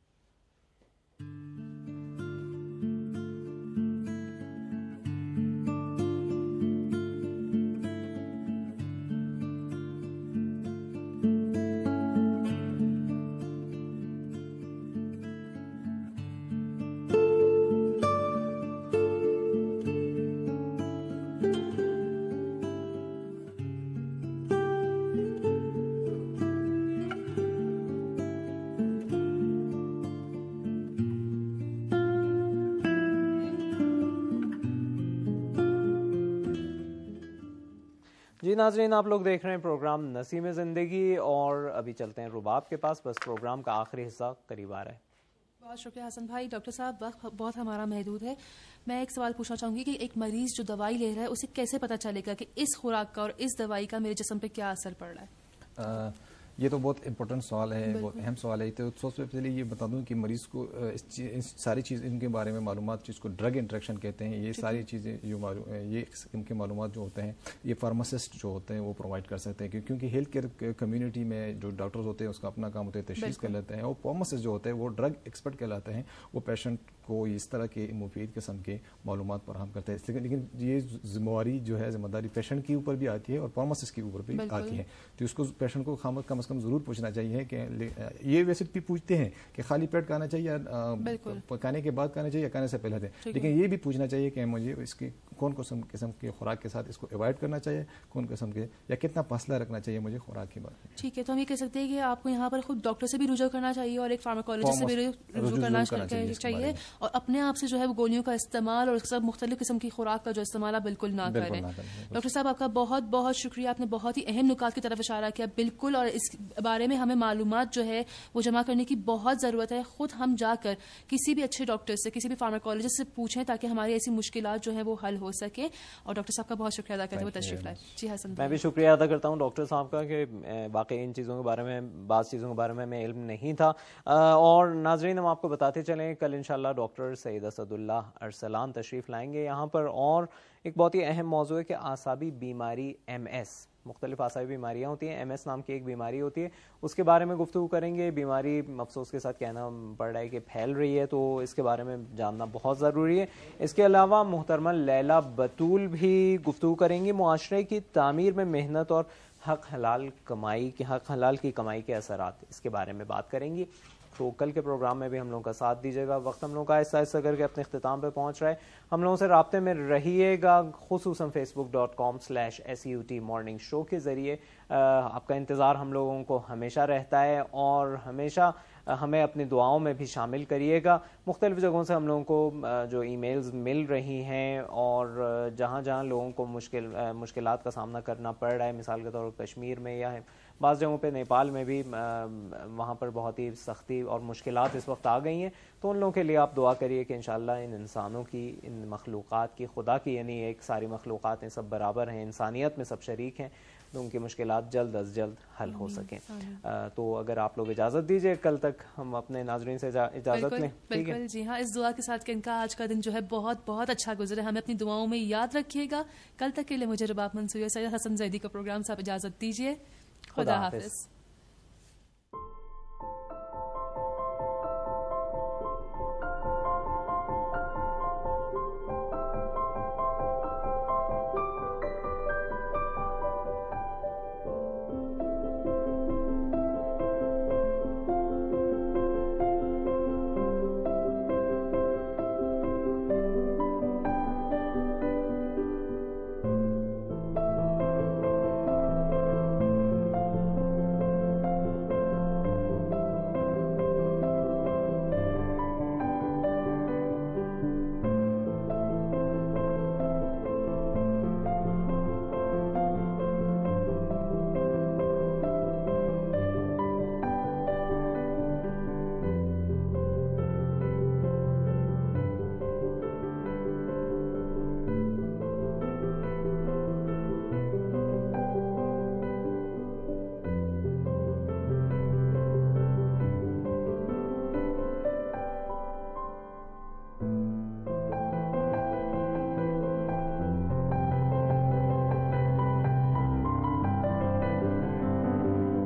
S1: جی ناظرین، آپ لوگ دیکھ رہے ہیں پروگرام نسیم زندگی، اور ابھی چلتے ہیں رباب کے پاس، بس پروگرام کا آخری حصہ قریب آ رہا ہے.
S2: بہت شکریہ حسن بھائی. ڈاکٹر صاحب، وقت بہت ہمارا محدود ہے. میں ایک سوال پوچھنا چاہوں گی کہ ایک مریض جو دوائی لے رہا ہے اسے کیسے پتہ چلے گا کہ اس خوراک کا اور اس دوائی کا میرے جسم پہ کیا اثر پڑ رہا ہے؟
S8: یہ تو بہت امپورٹنٹ سوال ہے، بہت اہم سوال ہے. تو سب سے پہلے یہ بتا دوں کہ مریض کو ساری چیز ان کے بارے میں معلومات، جس کو ڈرگ انٹریکشن کہتے ہیں، یہ ساری چیزیں جو یہ ان کے معلومات جو ہوتے ہیں یہ فارماسسٹ جو ہوتے ہیں وہ پرووائڈ کر سکتے ہیں، کیونکہ ہیلتھ کیئر کمیونٹی میں جو ڈاکٹرز ہوتے ہیں اس کا اپنا کام ہوتا ہے تشخیص کر لیتے ہیں، اور فارماسسٹ جو ہوتے ہیں وہ ڈرگ ایکسپرٹ کہلاتے ہیں، وہ پیشنٹ کو اس طرح کے مفید قسم کے معلومات فراہم کرتے ہیں. لیکن یہ ذمہ داری پیشنٹ کے اوپر بھی آتی ہے اور فارماسسٹ کے اوپر بھی آتی ہے. تو اس کو پیشنٹ کو کم از کم ضرور پوچھنا چاہیے کہ یہ ویسے بھی پوچھتے ہیں کہ خالی پیٹ کھانا چاہیے یا کھانے کے بعد کھانا چاہیے یا کھانے سے پہلے دیں، لیکن یہ بھی پوچھنا چاہیے کہ مجھے اس کی کون قسم کے خوراک کے ساتھ اس کو اوائڈ کرنا چاہیے، کون قسم کے یا کتنا فاصلہ رکھنا چاہیے مجھے خوراک کے بعد.
S2: ٹھیک ہے، تو ہم یہ کہہ سکتے ہیں کہ آپ کو یہاں پر خود ڈاکٹر سے بھی رجوع کرنا چاہیے اور ایک فارماکولوجسٹ سے بھی رجوع کرنا چاہیے، اور اپنے آپ سے جو ہے وہ گولیوں کا استعمال اور سب مختلف قسم کی خوراک کا جو استعمال آپ بالکل نہ کریں. ڈاکٹر صاحب، آپ کا بہت بہت شکریہ، آپ نے بہت ہی اہم نکات کی طرف اشارہ کیا. بالکل، اور اس بارے میں ہمیں معلومات جو ہے وہ جمع کرنے کی بہت ضرورت ہے. خود ہم جا کر کسی بھی اچھے ڈاکٹر سے، کسی بھی فارماکولوجسٹ سے پوچھیں تاکہ ہماری ایسی مشکلات جو ہیں وہ حل ہو سکے. اور ڈاکٹر صاحب کا بہت شکریہ ادا کرتے ہوئے تشریف لائے. جی حسن،
S1: میں بھی شکریہ ادا کرتا ہوں ڈاکٹر صاحب کا کہ واقعی ان چیزوں کے بارے میں، بعض چیزوں کے بارے میں علم نہیں تھا. اور ناظرین، ہم آپ کو بتاتے چلیں کل انشاءاللہ ڈاکٹر سید اسد اللہ ارسلان تشریف لائیں گے یہاں پر، اور ایک بہت ہی اہم موضوع ہے کہ اعصابی بیماری MS، مختلف اعصابی بیماریاں ہوتی ہیں، MS نام کی ایک بیماری ہوتی ہے، اس کے بارے میں گفتگو کریں گے. بیماری افسوس کے ساتھ کہنا پڑ رہا ہے کہ پھیل رہی ہے، تو اس کے بارے میں جاننا بہت ضروری ہے. اس کے علاوہ محترمہ لیلا بطول بھی گفتگو کریں گی معاشرے کی تعمیر میں محنت اور حق حلال کی کمائی کے اثرات، اس کے بارے میں بات کریں گی. تو کل کے پروگرام میں بھی ہم لوگوں کا ساتھ دیجیے گا. وقت ہم لوگوں کا آہستہ آہستہ کر کے اپنے اختتام پہ پہنچ رہا ہے. ہم لوگوں سے رابطے میں رہیے گا، خصوصاً facebook.com/SUT مارننگ شو کے ذریعے. آپ کا انتظار ہم لوگوں کو ہمیشہ رہتا ہے، اور ہمیشہ ہمیں اپنی دعاؤں میں بھی شامل کریے گا. مختلف جگہوں سے ہم لوگوں کو جو ای میلز مل رہی ہیں، اور جہاں جہاں لوگوں کو مشکلات کا سامنا کرنا پڑ رہا ہے، مثال کے طور پر کشمیر میں یا بعض جگہوں پہ نیپال میں بھی، وہاں پر بہت ہی سختی اور مشکلات اس وقت آ گئی ہیں. تو ان لوگوں کے لیے آپ دعا کریے کہ انشاءاللہ ان انسانوں کی، ان مخلوقات کی، خدا کی یعنی ایک ساری مخلوقات ہیں، سب برابر ہیں، انسانیت میں سب شریک ہیں، تو ان کی مشکلات جلد از جلد حل ہو سکیں. تو اگر آپ لوگ اجازت دیجئے، کل تک ہم اپنے ناظرین سے اجازت لیں.
S2: بالکل جی ہاں، اس دعا کے ساتھ کہ ان کا آج کا دن جو ہے بہت بہت اچھا گزرے، ہمیں اپنی دعاؤں میں یاد رکھیے گا. کل تک کے لیے مجھے رباب منصوری اور سید حسن زیدی کا پروگرام سے آپ اجازت دیجیے. خدا حافظ.